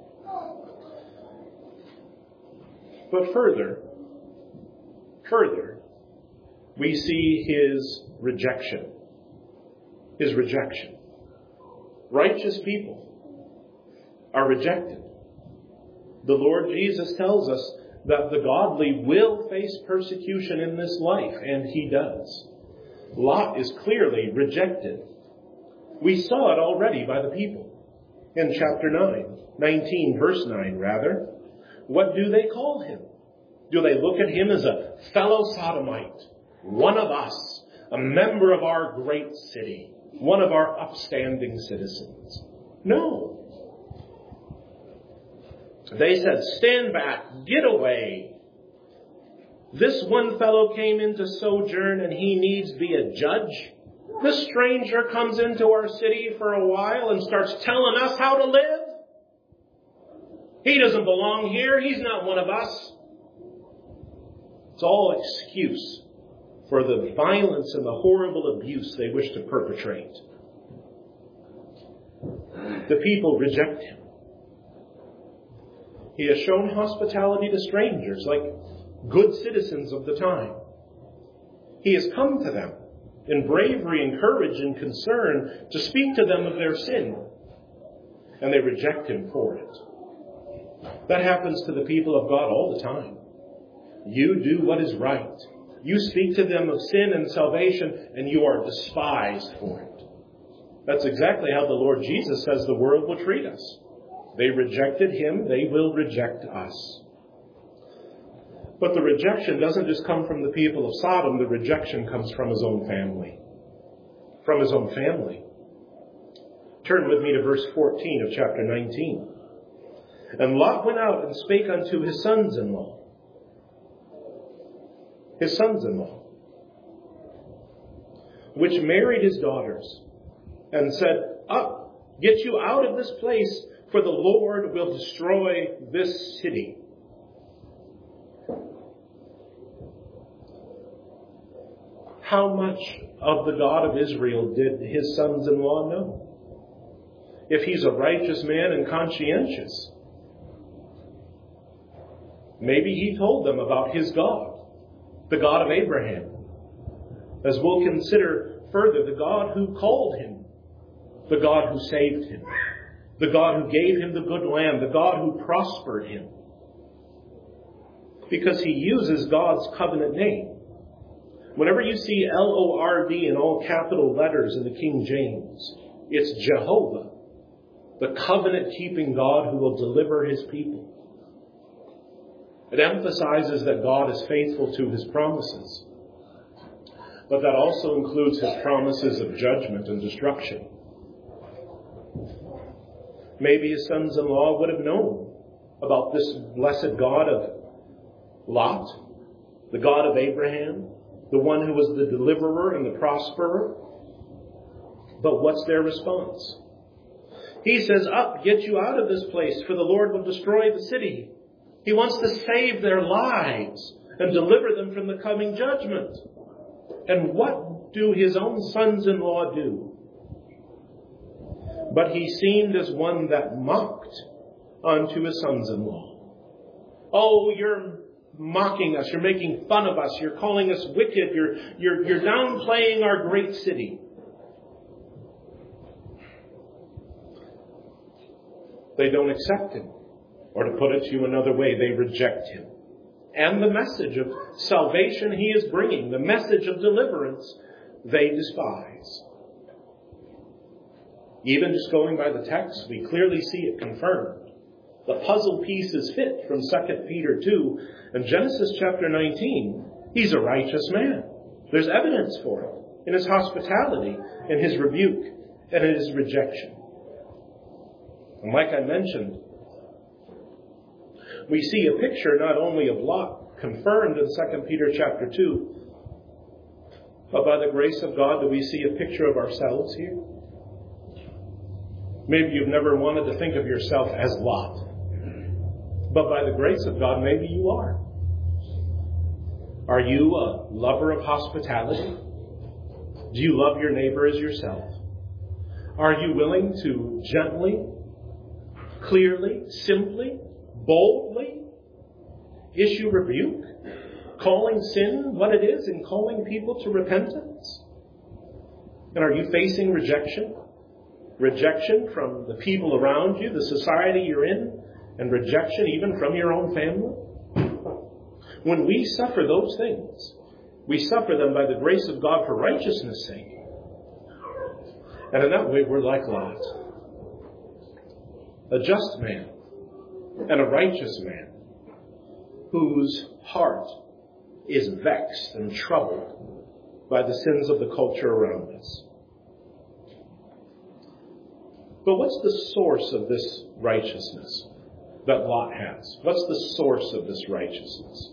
But further, further, we see his rejection. His rejection. Righteous people are rejected. The Lord Jesus tells us that the godly will face persecution in this life, and he does. Lot is clearly rejected. We saw it already by the people. In chapter nine, nineteen, verse nine, rather. What do they call him? Do they look at him as a fellow sodomite, one of us, a member of our great city, one of our upstanding citizens? No. They said, stand back, get away. This one fellow came in to sojourn, and he needs be a judge. This stranger comes into our city for a while and starts telling us how to live. He doesn't belong here. He's not one of us. It's all excuse for the violence and the horrible abuse they wish to perpetrate. The people reject him. He has shown hospitality to strangers like good citizens of the time. He has come to them in bravery and courage and concern to speak to them of their sin. And they reject him for it. That happens to the people of God all the time. You do what is right. You speak to them of sin and salvation, and you are despised for it. That's exactly how the Lord Jesus says the world will treat us. They rejected him, they will reject us. But the rejection doesn't just come from the people of Sodom. The rejection comes from his own family. From his own family. Turn with me to verse fourteen of chapter nineteen. And Lot went out and spake unto his sons-in-law. His sons-in-law. Which married his daughters. And said, up, get you out of this place, for the Lord will destroy this city. How much of the God of Israel did his sons-in-law know? If he's a righteous man and conscientious, maybe he told them about his God, the God of Abraham. As we'll consider further, the God who called him, the God who saved him, the God who gave him the good land, the God who prospered him. Because he uses God's covenant name. Whenever you see L O R D in all capital letters in the King James, it's Jehovah, the covenant-keeping God who will deliver his people. It emphasizes that God is faithful to his promises. But that also includes his promises of judgment and destruction. Maybe his sons-in-law would have known about this blessed God of Lot, the God of Abraham, the one who was the deliverer and the prosperer. But what's their response? He says, up, get you out of this place, for the Lord will destroy the city. He wants to save their lives and deliver them from the coming judgment. And what do his own sons-in-law do? but he seemed as one that mocked unto his sons-in-law. Oh, you're mocking us. You're making fun of us. You're calling us wicked. You're, you're, you're downplaying our great city. They don't accept him. Or to put it to you another way, they reject him. And the message of salvation he is bringing, the message of deliverance, they despise. Even just going by the text, we clearly see it confirmed. The puzzle pieces fit from Second Peter two and Genesis chapter nineteen. He's a righteous man. There's evidence for it in his hospitality, in his rebuke, and in his rejection. And like I mentioned, we see a picture not only of Lot confirmed in Second Peter chapter two, but by the grace of God, do we see a picture of ourselves here? Maybe you've never wanted to think of yourself as Lot. But by the grace of God, maybe you are. Are you a lover of hospitality? Do you love your neighbor as yourself? Are you willing to gently, clearly, simply, boldly issue rebuke, calling sin what it is and calling people to repentance? And are you facing rejection? Rejection from the people around you, the society you're in, and rejection even from your own family? When we suffer those things, we suffer them by the grace of God for righteousness' sake. And in that way, we're like Lot. A just man and a righteous man whose heart is vexed and troubled by the sins of the culture around us. But what's the source of this righteousness that Lot has? What's the source of this righteousness?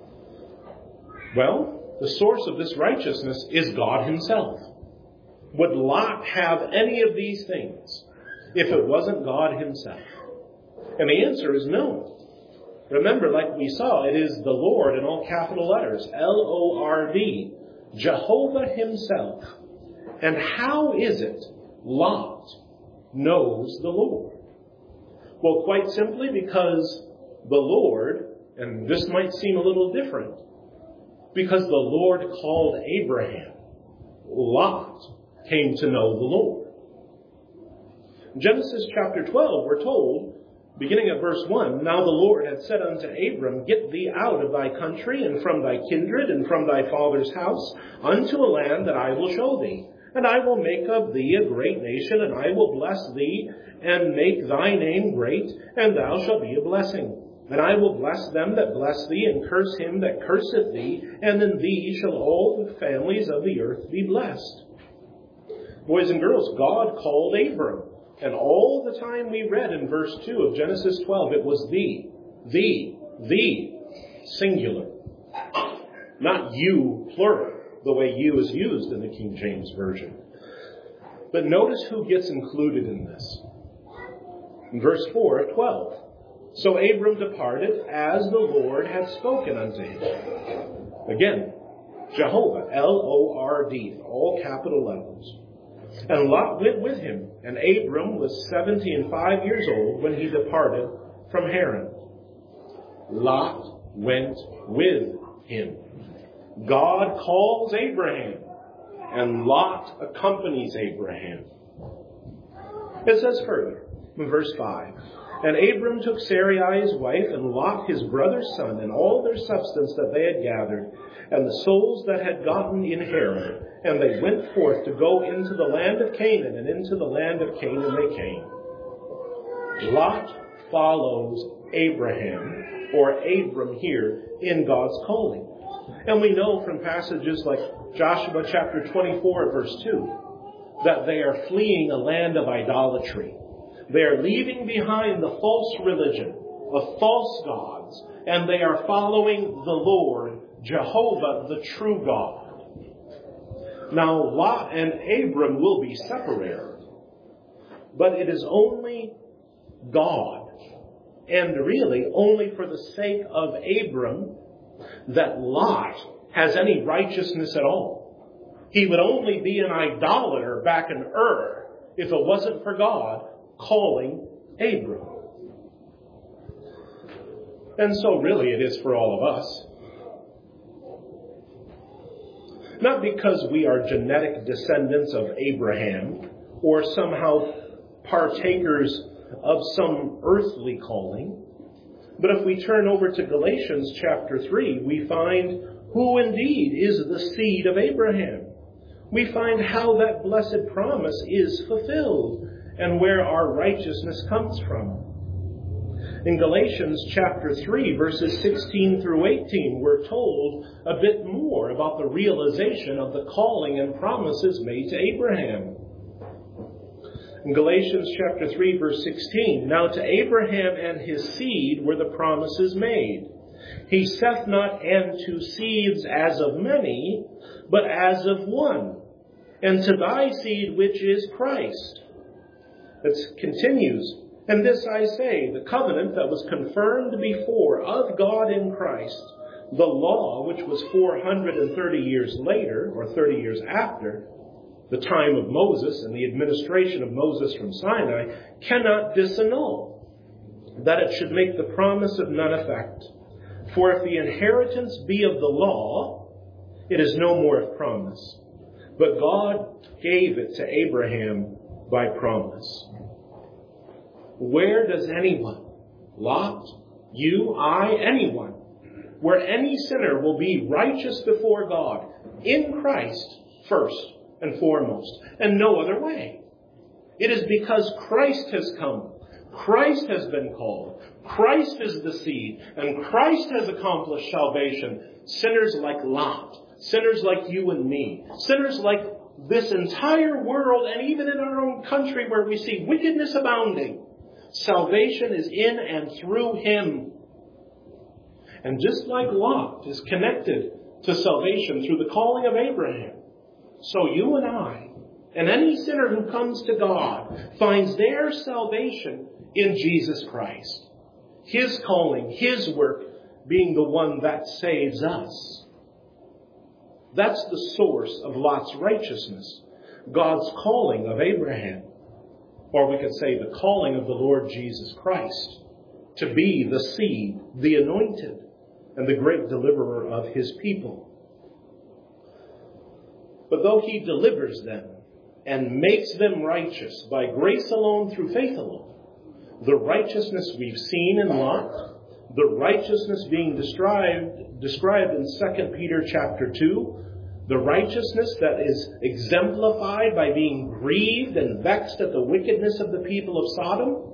Well, the source of this righteousness is God himself. Would Lot have any of these things if it wasn't God himself? And the answer is no. Remember, like we saw, it is the Lord in all capital letters, L O R D, Jehovah himself. And how is it Lot knows the Lord? Well, quite simply because the Lord, and this might seem a little different, because the Lord called Abraham. Lot came to know the Lord. In Genesis chapter twelve, we're told, beginning at verse one, Now the Lord had said unto Abram, Get thee out of thy country, and from thy kindred, and from thy father's house, unto a land that I will show thee. And I will make of thee a great nation, and I will bless thee, and make thy name great, and thou shalt be a blessing. And I will bless them that bless thee, and curse him that curseth thee, and in thee shall all the families of the earth be blessed. Boys and girls, God called Abram. And all the time we read in verse two of Genesis twelve, it was thee, thee, thee, singular. Not you, plural, the way you is used in the King James Version. But notice who gets included in this. In verse four of twelve. So Abram departed as the Lord had spoken unto him. Again, Jehovah, L O R D, all capital letters. And Lot went with him, and Abram was seventy and five years old when he departed from Haran. Lot went with him. God calls Abraham, and Lot accompanies Abraham. It says further, in verse five, And Abram took Sarai his wife, and Lot his brother's son, and all their substance that they had gathered, and the souls that had gotten in Haran, and they went forth to go into the land of Canaan, and into the land of Canaan they came. Lot follows Abraham, or Abram here, in God's calling. And we know from passages like Joshua chapter twenty-four, verse two, that they are fleeing a land of idolatry. They are leaving behind the false religion of false gods, and they are following the Lord, Jehovah, the true God. Now, Lot and Abram will be separated, but it is only God, and really only for the sake of Abram, that Lot has any righteousness at all. He would only be an idolater back in Ur if it wasn't for God calling Abram. And so really it is for all of us. Not because we are genetic descendants of Abraham or somehow partakers of some earthly calling, but if we turn over to Galatians chapter three, we find who indeed is the seed of Abraham. We find how that blessed promise is fulfilled and where our righteousness comes from. In Galatians chapter three, verses sixteen through eighteen, we're told a bit more about the realization of the calling and promises made to Abraham. In Galatians chapter three, verse sixteen, now to Abraham and his seed were the promises made. He saith not, and to seeds as of many, but as of one, and to thy seed which is Christ. It continues, and this I say, the covenant that was confirmed before of God in Christ, the law which was four hundred thirty years later, or thirty years after, the time of Moses and the administration of Moses from Sinai, cannot disannul, that it should make the promise of none effect. For if the inheritance be of the law, it is no more of promise. But God gave it to Abraham by promise. Where does anyone, Lot, you, I, anyone, where any sinner will be righteous before God in Christ first and foremost, and no other way? It is because Christ has come. Christ has been called. Christ is the seed, and Christ has accomplished salvation. Sinners like Lot, sinners like you and me, sinners like this entire world, and even in our own country where we see wickedness abounding, salvation is in and through him. And just like Lot is connected to salvation through the calling of Abraham, so you and I, and any sinner who comes to God, finds their salvation in Jesus Christ. His calling, his work, being the one that saves us. That's the source of Lot's righteousness, God's calling of Abraham. Or we could say the calling of the Lord Jesus Christ to be the seed, the anointed, and the great deliverer of his people. But though he delivers them and makes them righteous by grace alone through faith alone, the righteousness we've seen in Lot, the righteousness being described, described in Second Peter chapter two, the righteousness that is exemplified by being grieved and vexed at the wickedness of the people of Sodom,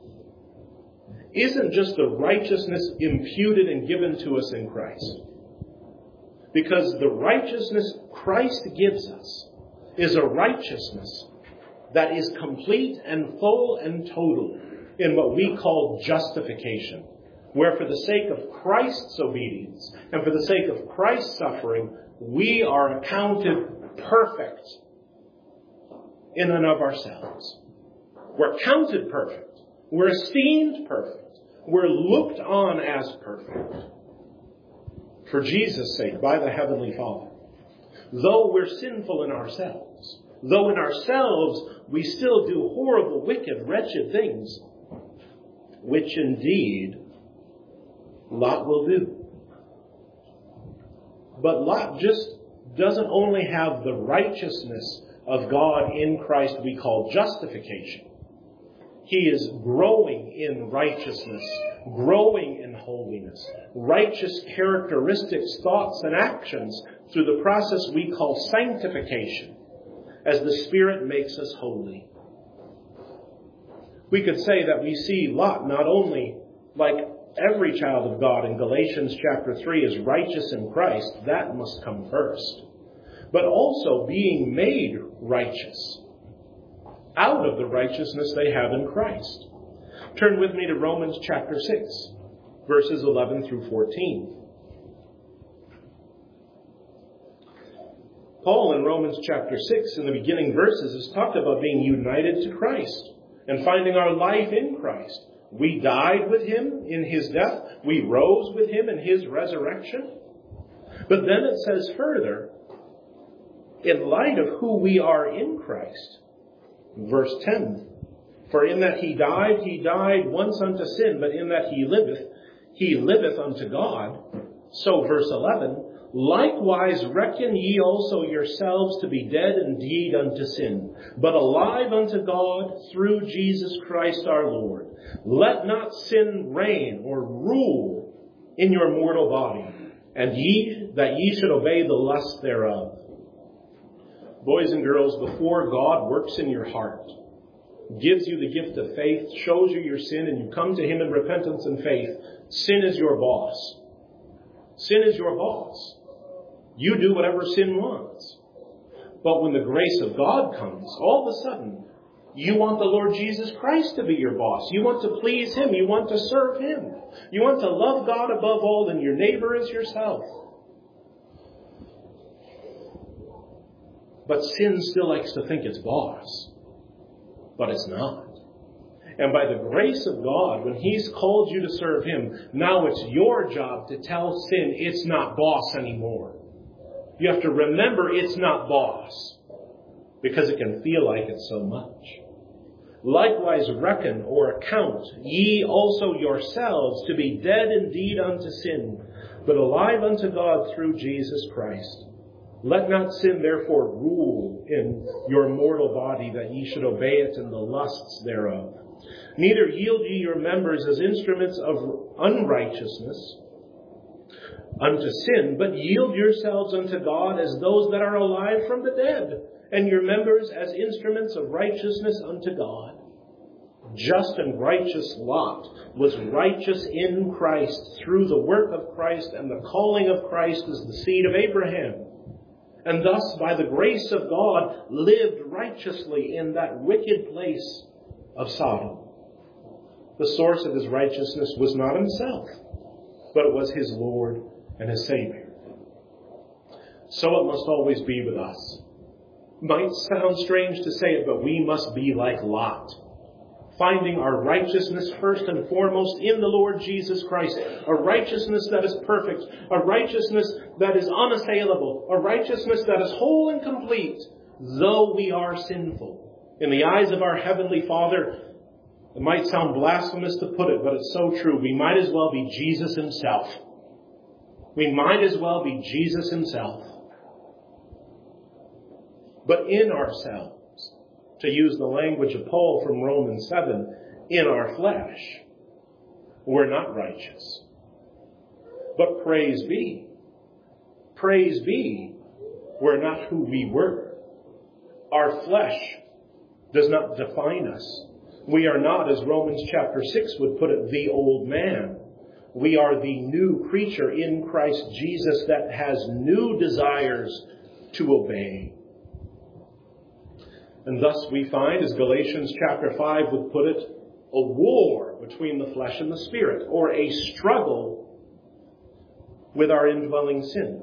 isn't just the righteousness imputed and given to us in Christ. Because the righteousness Christ gives us is a righteousness that is complete and full and total in what we call justification, where for the sake of Christ's obedience and for the sake of Christ's suffering, we are accounted perfect in and of ourselves. We're counted perfect. We're esteemed perfect. We're looked on as perfect. For Jesus' sake, by the Heavenly Father. Though we're sinful in ourselves, though in ourselves we still do horrible, wicked, wretched things, which indeed Lot will do. But Lot just doesn't only have the righteousness of God in Christ we call justification. He is growing in righteousness, growing in holiness, righteous characteristics, thoughts, and actions through the process we call sanctification, as the Spirit makes us holy. We could say that we see Lot not only like every child of God in Galatians chapter three is righteous in Christ, that must come first, but also being made righteous out of the righteousness they have in Christ. Turn with me to Romans chapter six, verses eleven through fourteen. Paul in Romans chapter six, in the beginning verses, has talked about being united to Christ and finding our life in Christ. We died with him in his death. We rose with him in his resurrection. But then it says further, in light of who we are in Christ, Verse ten, for in that he died, he died once unto sin, but in that he liveth, he liveth unto God. So verse eleven, likewise reckon ye also yourselves to be dead indeed unto sin, but alive unto God through Jesus Christ our Lord. Let not sin reign or rule in your mortal body, and ye that ye should obey the lust thereof. Boys and girls, before God works in your heart, gives you the gift of faith, shows you your sin, and you come to him in repentance and faith, sin is your boss. Sin is your boss. You do whatever sin wants. But when the grace of God comes, all of a sudden, you want the Lord Jesus Christ to be your boss. You want to please him. You want to serve him. You want to love God above all and your neighbor as yourself. But sin still likes to think it's boss. But it's not. And by the grace of God, when he's called you to serve him, now it's your job to tell sin it's not boss anymore. You have to remember it's not boss, because it can feel like it so much. Likewise reckon or account ye also yourselves to be dead indeed unto sin, but alive unto God through Jesus Christ. Let not sin therefore rule in your mortal body, that ye should obey it in the lusts thereof. Neither yield ye your members as instruments of unrighteousness unto sin, but yield yourselves unto God as those that are alive from the dead, and your members as instruments of righteousness unto God. Just and righteous Lot was righteous in Christ through the work of Christ and the calling of Christ as the seed of Abraham, and thus by the grace of God lived righteously in that wicked place of Sodom. The source of his righteousness was not himself, but it was his Lord and his Savior. So it must always be with us. Might sound strange to say it, but we must be like Lot, finding our righteousness first and foremost in the Lord Jesus Christ, a righteousness that is perfect, a righteousness that is unassailable, a righteousness that is whole and complete, though we are sinful. In the eyes of our Heavenly Father, it might sound blasphemous to put it, but it's so true. We might as well be Jesus himself. We might as well be Jesus himself. But in ourselves, to use the language of Paul from Romans seven, in our flesh, we're not righteous. But praise be, praise be, we're not who we were. Our flesh does not define us. We are not, as Romans chapter six would put it, the old man. We are the new creature in Christ Jesus that has new desires to obey. And thus we find, as Galatians chapter five would put it, a war between the flesh and the spirit, or a struggle with our indwelling sin.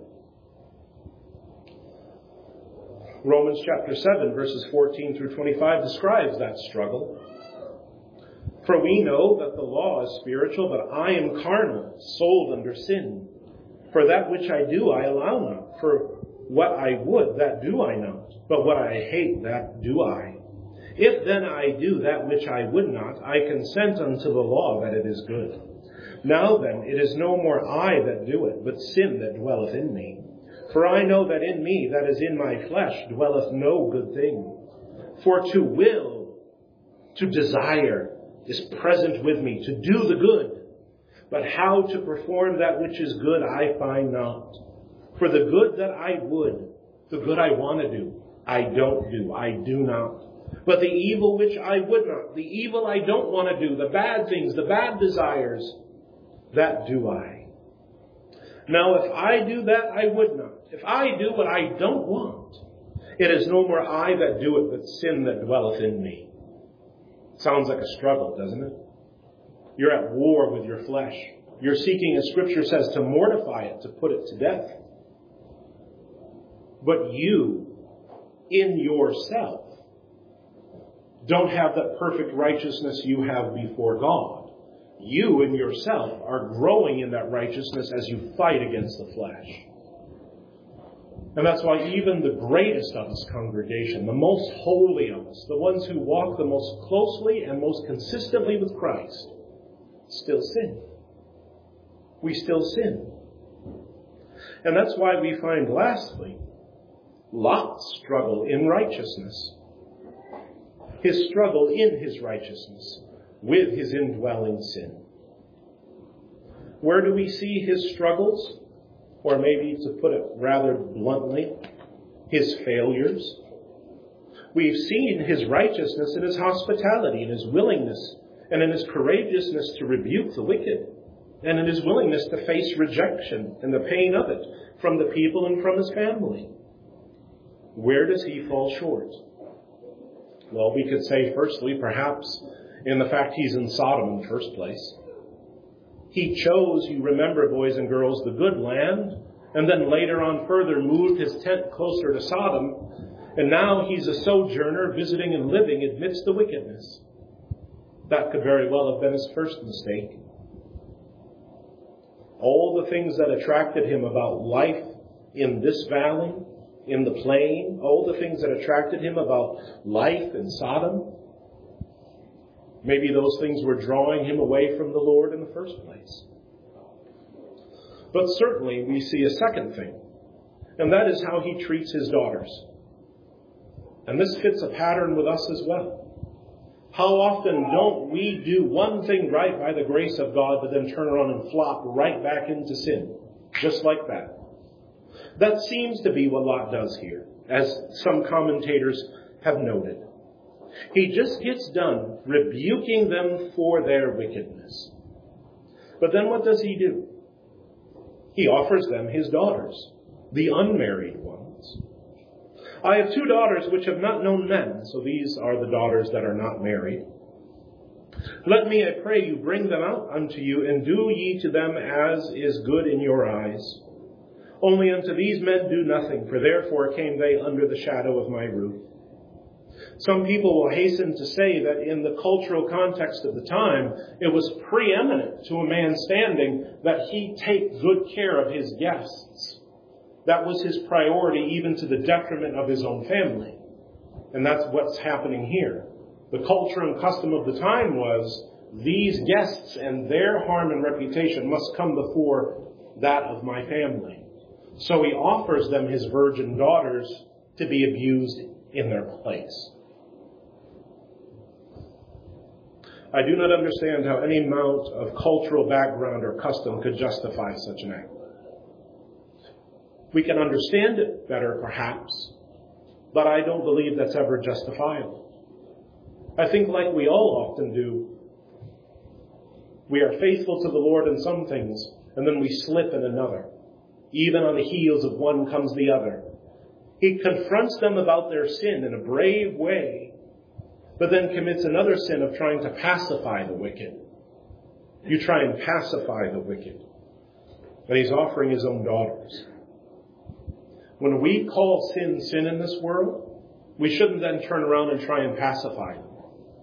Romans chapter seven, verses fourteen through twenty-five describes that struggle. For we know that the law is spiritual, but I am carnal, sold under sin. For that which I do I allow not. For what I would, that do I not. But what I hate, that do I. If then I do that which I would not, I consent unto the law that it is good. Now then, it is no more I that do it, but sin that dwelleth in me. For I know that in me, that is in my flesh, dwelleth no good thing. For to will, to desire, is present with me, to do the good. But how to perform that which is good I find not. For the good that I would, the good I want to do, I don't do, I do not. But the evil which I would not, the evil I don't want to do, the bad things, the bad desires, that do I. Now if I do that I would not, if I do what I don't want, it is no more I that do it, but sin that dwelleth in me. Sounds like a struggle, doesn't it? You're at war with your flesh. You're seeking, as Scripture says, to mortify it, to put it to death. But you, in yourself, don't have that perfect righteousness you have before God. You, in yourself, are growing in that righteousness as you fight against the flesh. And that's why even the greatest of us congregation, the most holy of us, the ones who walk the most closely and most consistently with Christ, still sin. We still sin. And that's why we find, lastly, Lot's struggle in righteousness. His struggle in his righteousness with his indwelling sin. Where do we see his struggles? Or maybe, to put it rather bluntly, his failures. We've seen his righteousness in his hospitality, in his willingness, and in his courageousness to rebuke the wicked, and in his willingness to face rejection and the pain of it from the people and from his family. Where does he fall short? Well, we could say, firstly, perhaps in the fact he's in Sodom in the first place. He chose, you remember, boys and girls, the good land, and then later on further moved his tent closer to Sodom, and now he's a sojourner visiting and living amidst the wickedness. That could very well have been his first mistake. All the things that attracted him about life in this valley, in the plain, all the things that attracted him about life in Sodom, maybe those things were drawing him away from the Lord in the first place. But certainly we see a second thing, and that is how he treats his daughters. And this fits a pattern with us as well. How often don't we do one thing right by the grace of God, but then turn around and flop right back into sin, just like that? That seems to be what Lot does here, as some commentators have noted. He just gets done rebuking them for their wickedness. But then what does he do? He offers them his daughters, the unmarried ones. I have two daughters which have not known men, so these are the daughters that are not married. Let me, I pray you, bring them out unto you, and do ye to them as is good in your eyes. Only unto these men do nothing, for therefore came they under the shadow of my roof. Some people will hasten to say that in the cultural context of the time, it was preeminent to a man standing that he take good care of his guests. That was his priority, even to the detriment of his own family. And that's what's happening here. The culture and custom of the time was these guests and their harm and reputation must come before that of my family. So he offers them his virgin daughters to be abused in their place. I do not understand how any amount of cultural background or custom could justify such an act. We can understand it better, perhaps, but I don't believe that's ever justifiable. I think, like we all often do, we are faithful to the Lord in some things, and then we slip in another. Even on the heels of one comes the other. He confronts them about their sin in a brave way, but then commits another sin of trying to pacify the wicked. You try and pacify the wicked. And he's offering his own daughters. When we call sin sin in this world, we shouldn't then turn around and try and pacify them.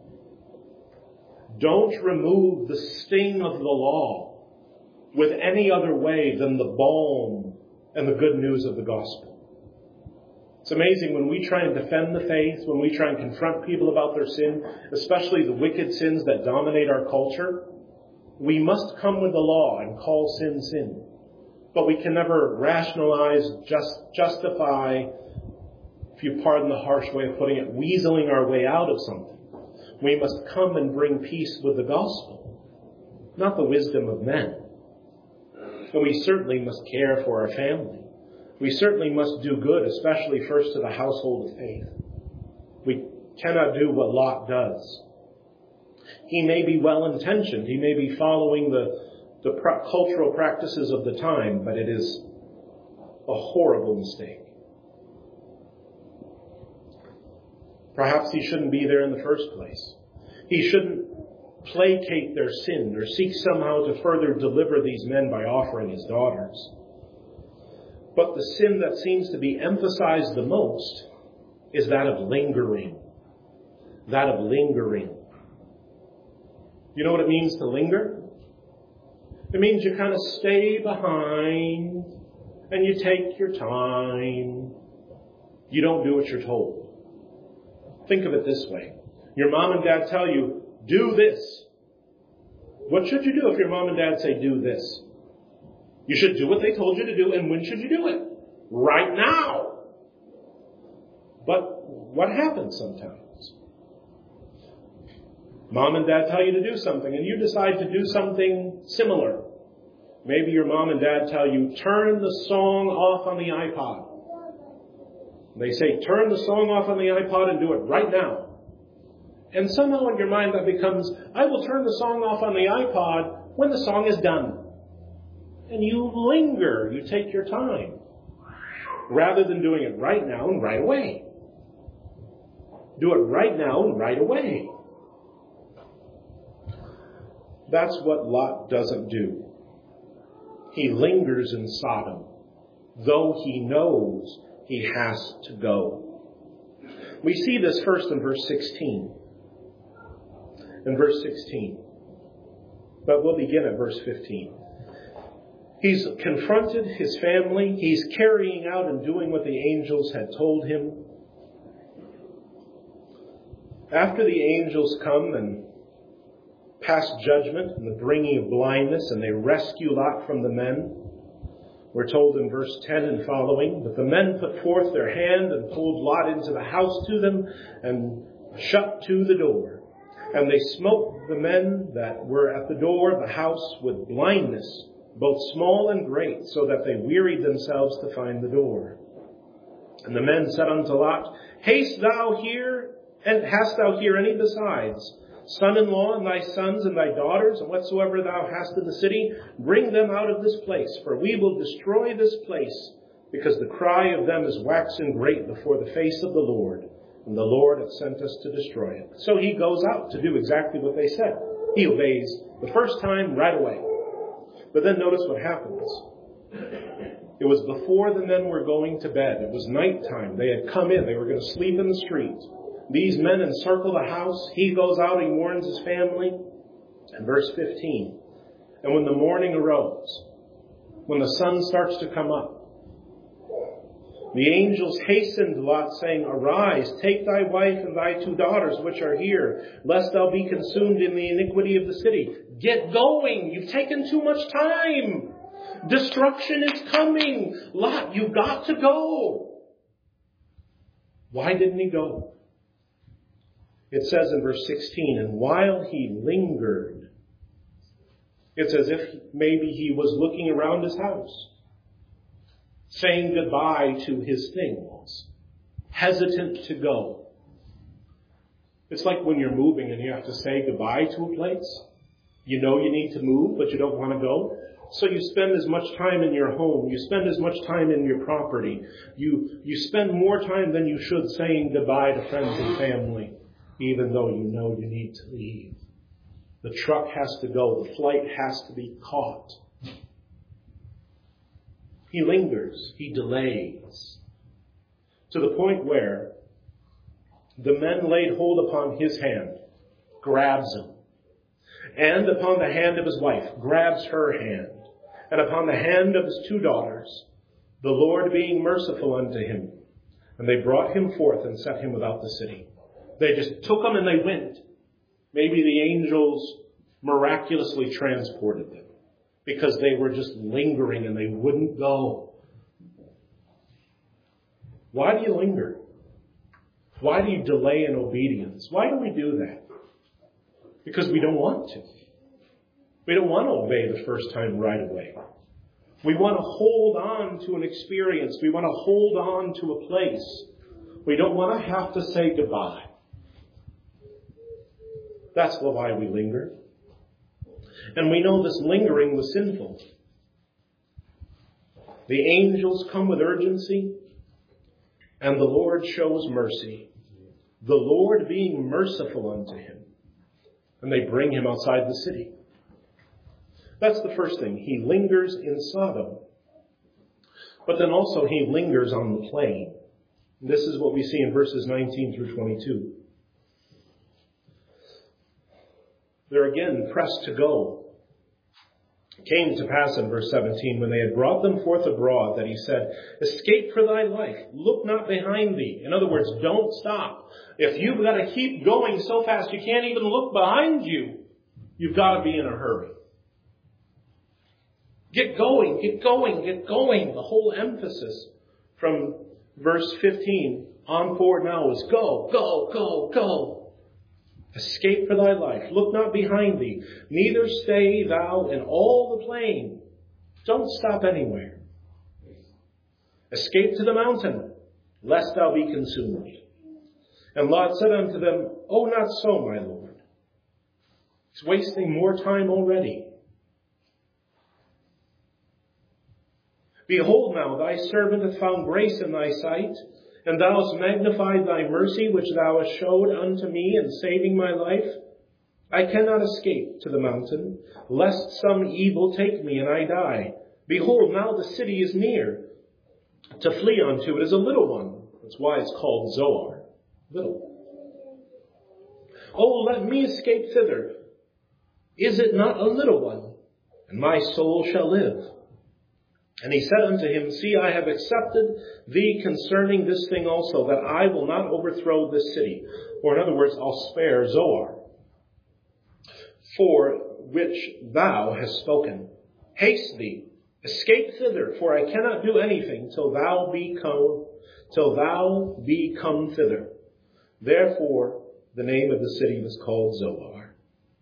Don't remove the sting of the law with any other way than the balm and the good news of the gospel. It's amazing when we try and defend the faith, when we try and confront people about their sin, especially the wicked sins that dominate our culture, we must come with the law and call sin sin. But we can never rationalize, just justify, if you pardon the harsh way of putting it, weaseling our way out of something. We must come and bring peace with the gospel, not the wisdom of men. And we certainly must care for our family. We certainly must do good, especially first to the household of faith. We cannot do what Lot does. He may be well-intentioned. He may be following the, the pra- cultural practices of the time, but it is a horrible mistake. Perhaps he shouldn't be there in the first place. He shouldn't placate their sin or seek somehow to further deliver these men by offering his daughters. But the sin that seems to be emphasized the most is that of lingering. That of lingering. You know what it means to linger? It means you kind of stay behind and you take your time. You don't do what you're told. Think of it this way. Your mom and dad tell you, do this. What should you do if your mom and dad say, do this? You should do what they told you to do, and when should you do it? Right now. But what happens sometimes? Mom and dad tell you to do something, and you decide to do something similar. Maybe your mom and dad tell you, turn the song off on the iPod. They say, turn the song off on the iPod and do it right now. And somehow in your mind that becomes, I will turn the song off on the iPod when the song is done. And you linger, you take your time, rather than doing it right now and right away. Do it right now and right away. That's what Lot doesn't do. He lingers in Sodom, though he knows he has to go. We see this first in verse sixteen. In verse sixteen. But we'll begin at verse fifteen. He's confronted his family. He's carrying out and doing what the angels had told him. After the angels come and pass judgment and the bringing of blindness, and they rescue Lot from the men, we're told in verse ten and following, that the men put forth their hand and pulled Lot into the house to them and shut to the door. And they smote the men that were at the door of the house with blindness, both small and great, so that they wearied themselves to find the door. And the men said unto Lot, Haste thou here, and hast thou here any besides? Son-in-law and thy sons and thy daughters, and whatsoever thou hast in the city, bring them out of this place, for we will destroy this place, because the cry of them is waxen great before the face of the Lord, and the Lord hath sent us to destroy it. So he goes out to do exactly what they said. He obeys the first time right away. But then notice what happens. It was before the men were going to bed. It was nighttime. They had come in. They were going to sleep in the street. These men encircle the house. He goes out. He warns his family. And verse fifteen. And when the morning arose, when the sun starts to come up, the angels hastened Lot, saying, Arise, take thy wife and thy two daughters which are here, lest thou be consumed in the iniquity of the city. Get going. You've taken too much time. Destruction is coming. Lot, you've got to go. Why didn't he go? It says in verse sixteen, and while he lingered, it's as if maybe he was looking around his house, saying goodbye to his things, hesitant to go. It's like when you're moving and you have to say goodbye to a place. You know you need to move, but you don't want to go. So you spend as much time in your home. You spend as much time in your property. You, you spend more time than you should saying goodbye to friends and family, even though you know you need to leave. The truck has to go. The flight has to be caught. He lingers. He delays. To the point where the men laid hold upon his hand, grabs him. And upon the hand of his wife, grabs her hand. And upon the hand of his two daughters, the Lord being merciful unto him. And they brought him forth and set him without the city. They just took him and they went. Maybe the angels miraculously transported them, because they were just lingering and they wouldn't go. Why do you linger? Why do you delay in obedience? Why do we do that? Because we don't want to. We don't want to obey the first time right away. We want to hold on to an experience. We want to hold on to a place. We don't want to have to say goodbye. That's why we linger. And we know this lingering was sinful. The angels come with urgency, and the Lord shows mercy. The Lord being merciful unto him. And they bring him outside the city. That's the first thing. He lingers in Sodom. But then also he lingers on the plain. This is what we see in verses nineteen through twenty-two. They're again pressed to go. It came to pass in verse seventeen, when they had brought them forth abroad, that he said, escape for thy life, look not behind thee. In other words, don't stop. If you've got to keep going so fast you can't even look behind you, you've got to be in a hurry. Get going, get going, get going. The whole emphasis from verse fifteen on forward now is go, go, go, go. Escape for thy life. Look not behind thee. Neither stay thou in all the plain. Don't stop anywhere. Escape to the mountain, lest thou be consumed. And Lot said unto them, O not so, my Lord. He's wasting more time already. Behold now, thy servant hath found grace in thy sight, and thou hast magnified thy mercy, which thou hast showed unto me in saving my life. I cannot escape to the mountain, lest some evil take me and I die. Behold, now the city is near. To flee unto it is a little one. That's why it's called Zoar. Little. Oh, let me escape thither. Is it not a little one? And my soul shall live. And he said unto him, see, I have accepted thee concerning this thing also, that I will not overthrow this city. Or in other words, I'll spare Zoar, for which thou hast spoken. Haste thee, escape thither, for I cannot do anything till thou be come, till thou be come thither. Therefore, the name of the city was called Zoar.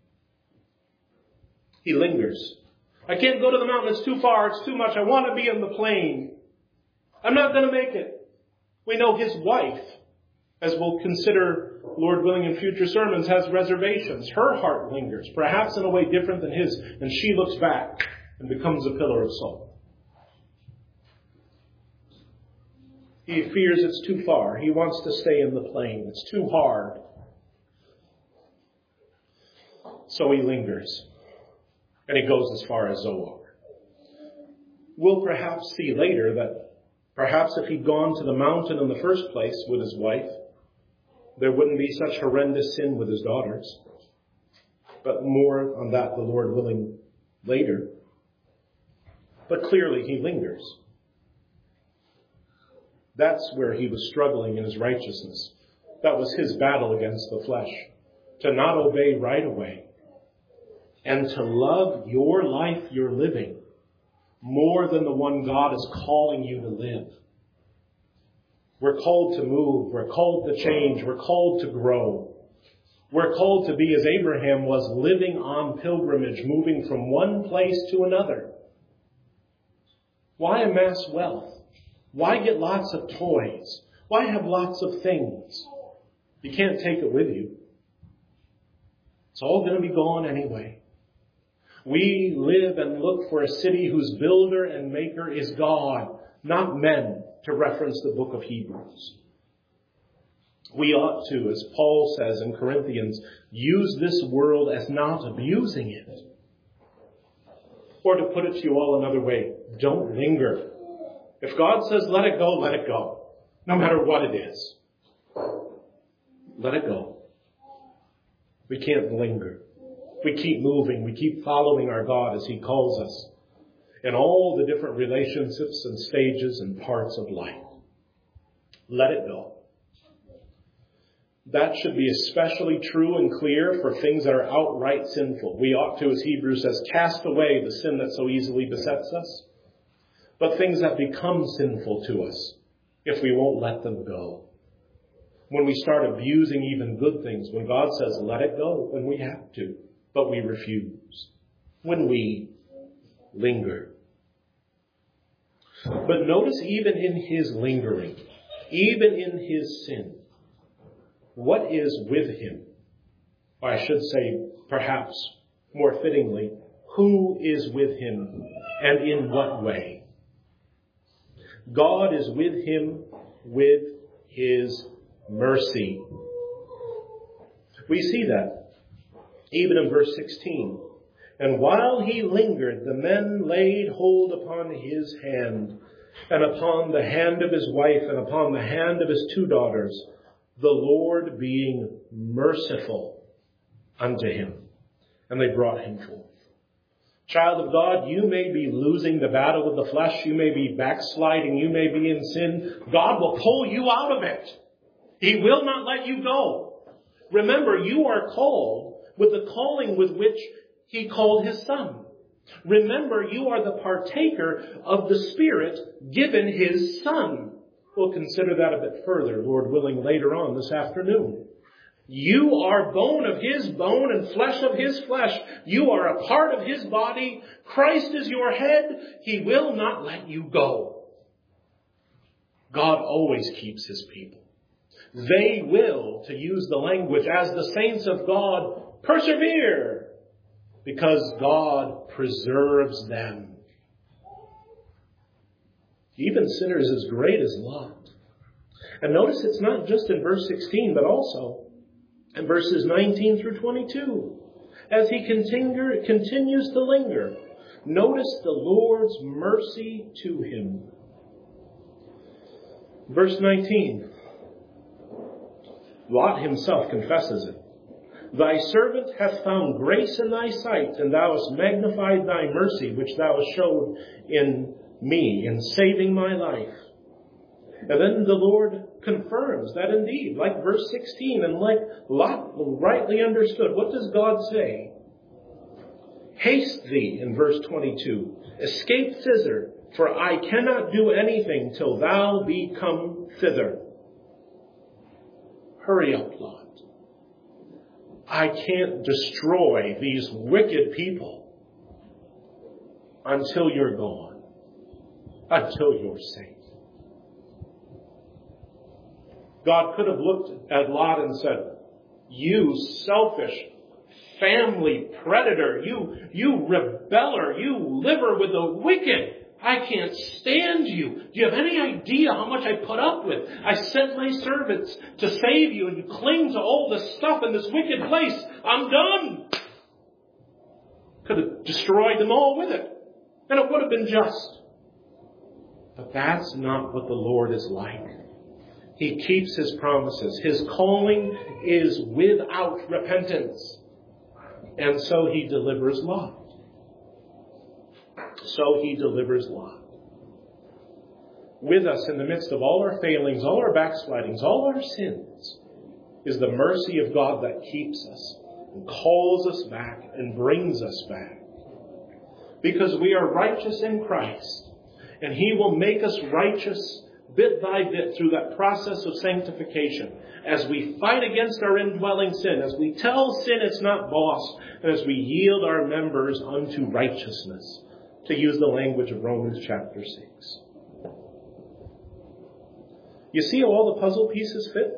He lingers. I can't go to the mountain. It's too far. It's too much. I want to be in the plain. I'm not going to make it. We know his wife, as we'll consider, Lord willing, in future sermons, has reservations. Her heart lingers, perhaps in a way different than his, and she looks back and becomes a pillar of salt. He fears it's too far. He wants to stay in the plain. It's too hard. So he lingers. And he goes as far as Zoar. We'll perhaps see later that perhaps if he'd gone to the mountain in the first place with his wife, there wouldn't be such horrendous sin with his daughters. But more on that, the Lord willing, later. But clearly he lingers. That's where he was struggling in his righteousness. That was his battle against the flesh. To not obey right away. And to love your life you're living more than the one God is calling you to live. We're called to move. We're called to change. We're called to grow. We're called to be, as Abraham was, living on pilgrimage, moving from one place to another. Why amass wealth? Why get lots of toys? Why have lots of things? You can't take it with you. It's all going to be gone anyway. We live and look for a city whose builder and maker is God, not men, to reference the book of Hebrews. We ought to, as Paul says in Corinthians, use this world as not abusing it. Or to put it to you all another way, don't linger. If God says let it go, let it go. No matter what it is. Let it go. We can't linger. We keep moving. We keep following our God as he calls us in all the different relationships and stages and parts of life. Let it go. That should be especially true and clear for things that are outright sinful. We ought to, as Hebrews says, cast away the sin that so easily besets us. But things that become sinful to us, if we won't let them go. When we start abusing even good things, when God says, let it go, then we have to. But we refuse. When we linger. But notice even in his lingering, even in his sin, what is with him? Or I should say, perhaps more fittingly, who is with him and in what way? God is with him with his mercy. We see that even in verse sixteen. And while he lingered, the men laid hold upon his hand, and upon the hand of his wife, and upon the hand of his two daughters, the Lord being merciful unto him. And they brought him forth. Child of God, you may be losing the battle with the flesh. You may be backsliding. You may be in sin. God will pull you out of it. He will not let you go. Remember, you are called with the calling with which he called his Son. Remember, you are the partaker of the Spirit given his Son. We'll consider that a bit further, Lord willing, later on this afternoon. You are bone of his bone and flesh of his flesh. You are a part of his body. Christ is your head. He will not let you go. God always keeps his people. They will, to use the language as the saints of God, persevere because God preserves them. Even sinners as great as Lot. And notice it's not just in verse sixteen, but also in verses nineteen through twenty-two. As he continue, continues to linger, notice the Lord's mercy to him. Verse nineteen. Lot himself confesses it. Thy servant hath found grace in thy sight, and thou hast magnified thy mercy, which thou hast showed in me, in saving my life. And then the Lord confirms that indeed, like verse sixteen, and like Lot rightly understood, what does God say? Haste thee, in verse twenty-two. Escape thither, for I cannot do anything till thou be come thither. Hurry up, Lot. I can't destroy these wicked people until you're gone, until you're safe. God could have looked at Lot and said, you selfish family predator, you, you rebeller, you liver with the wicked. I can't stand you. Do you have any idea how much I put up with? I sent my servants to save you, and you cling to all this stuff in this wicked place. I'm done. Could have destroyed them all with it, and it would have been just. But that's not what the Lord is like. He keeps his promises. His calling is without repentance. And so he delivers Lot. So he delivers Lot. With us in the midst of all our failings, all our backslidings, all our sins, is the mercy of God that keeps us and calls us back and brings us back. Because we are righteous in Christ, and he will make us righteous bit by bit through that process of sanctification. As we fight against our indwelling sin, as we tell sin it's not boss, and as we yield our members unto righteousness, to use the language of Romans chapter six. You see how all the puzzle pieces fit?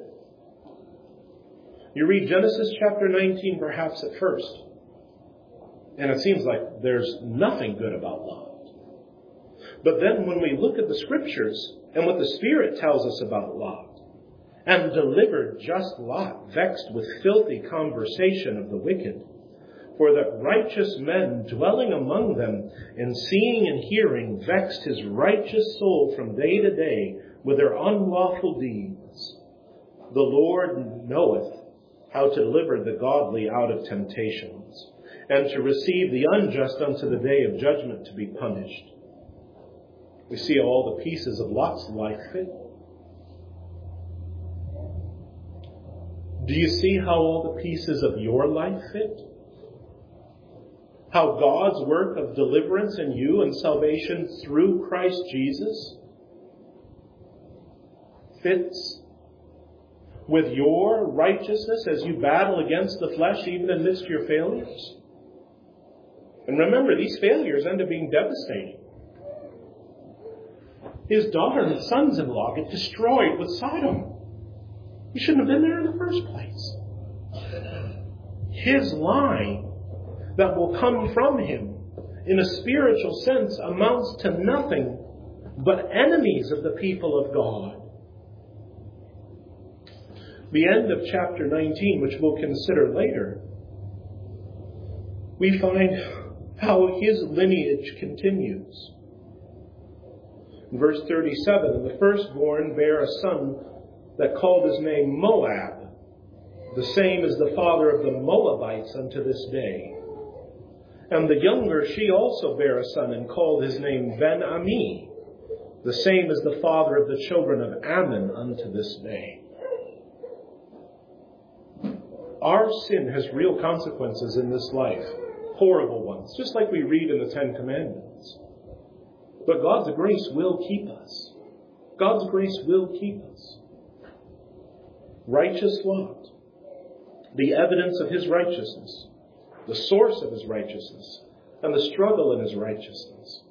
You read Genesis chapter nineteen perhaps at first, and it seems like there's nothing good about Lot. But then when we look at the scriptures and what the Spirit tells us about Lot, and delivered just Lot, vexed with filthy conversation of the wicked, for that righteous men dwelling among them, and seeing and hearing, vexed his righteous soul from day to day with their unlawful deeds. The Lord knoweth how to deliver the godly out of temptations, and to receive the unjust unto the day of judgment to be punished. We see how all the pieces of Lot's life fit. Do you see how all the pieces of your life fit? How God's work of deliverance in you and salvation through Christ Jesus fits with your righteousness as you battle against the flesh even amidst your failures? And remember, these failures end up being devastating. His daughter and sons-in-law get destroyed with Sodom. He shouldn't have been there in the first place. His line that will come from him, in a spiritual sense, amounts to nothing but enemies of the people of God. The end of chapter nineteen, which we'll consider later, we find how his lineage continues. In verse thirty-seven, and the firstborn bare a son that called his name Moab. The same is the father of the Moabites unto this day. And the younger, she also bare a son, and called his name Ben-Ami, the same as the father of the children of Ammon unto this day. Our sin has real consequences in this life, horrible ones, just like we read in the Ten Commandments. But God's grace will keep us. God's grace will keep us. Righteous Lot, the evidence of his righteousness, the source of his righteousness, and the struggle in his righteousness.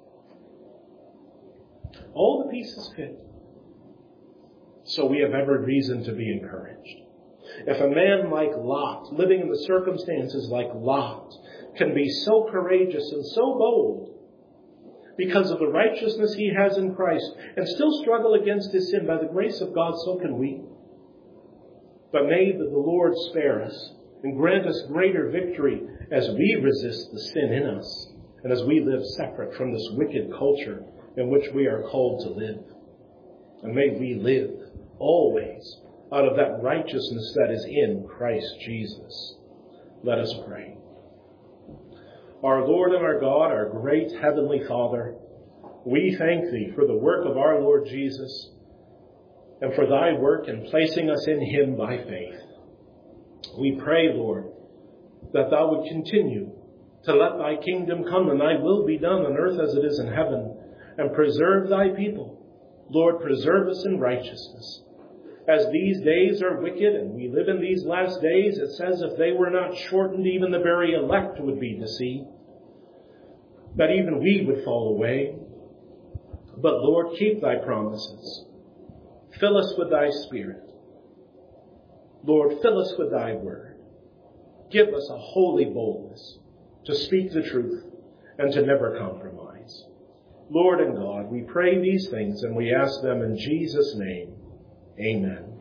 All the pieces fit. So we have every reason to be encouraged. If a man like Lot, living in the circumstances like Lot, can be so courageous and so bold because of the righteousness he has in Christ and still struggle against his sin, by the grace of God, so can we. But may the Lord spare us and grant us greater victory as we resist the sin in us and as we live separate from this wicked culture in which we are called to live. And may we live always out of that righteousness that is in Christ Jesus. Let us pray. Our Lord and our God, our great Heavenly Father, we thank Thee for the work of our Lord Jesus and for Thy work in placing us in Him by faith. We pray, Lord, that Thou would continue to let Thy kingdom come and Thy will be done on earth as it is in heaven, and preserve Thy people. Lord, preserve us in righteousness. As these days are wicked and we live in these last days, it says if they were not shortened, even the very elect would be deceived, that even we would fall away. But Lord, keep Thy promises. Fill us with Thy Spirit. Lord, fill us with Thy word. Give us a holy boldness to speak the truth and to never compromise. Lord and God, we pray these things and we ask them in Jesus' name. Amen.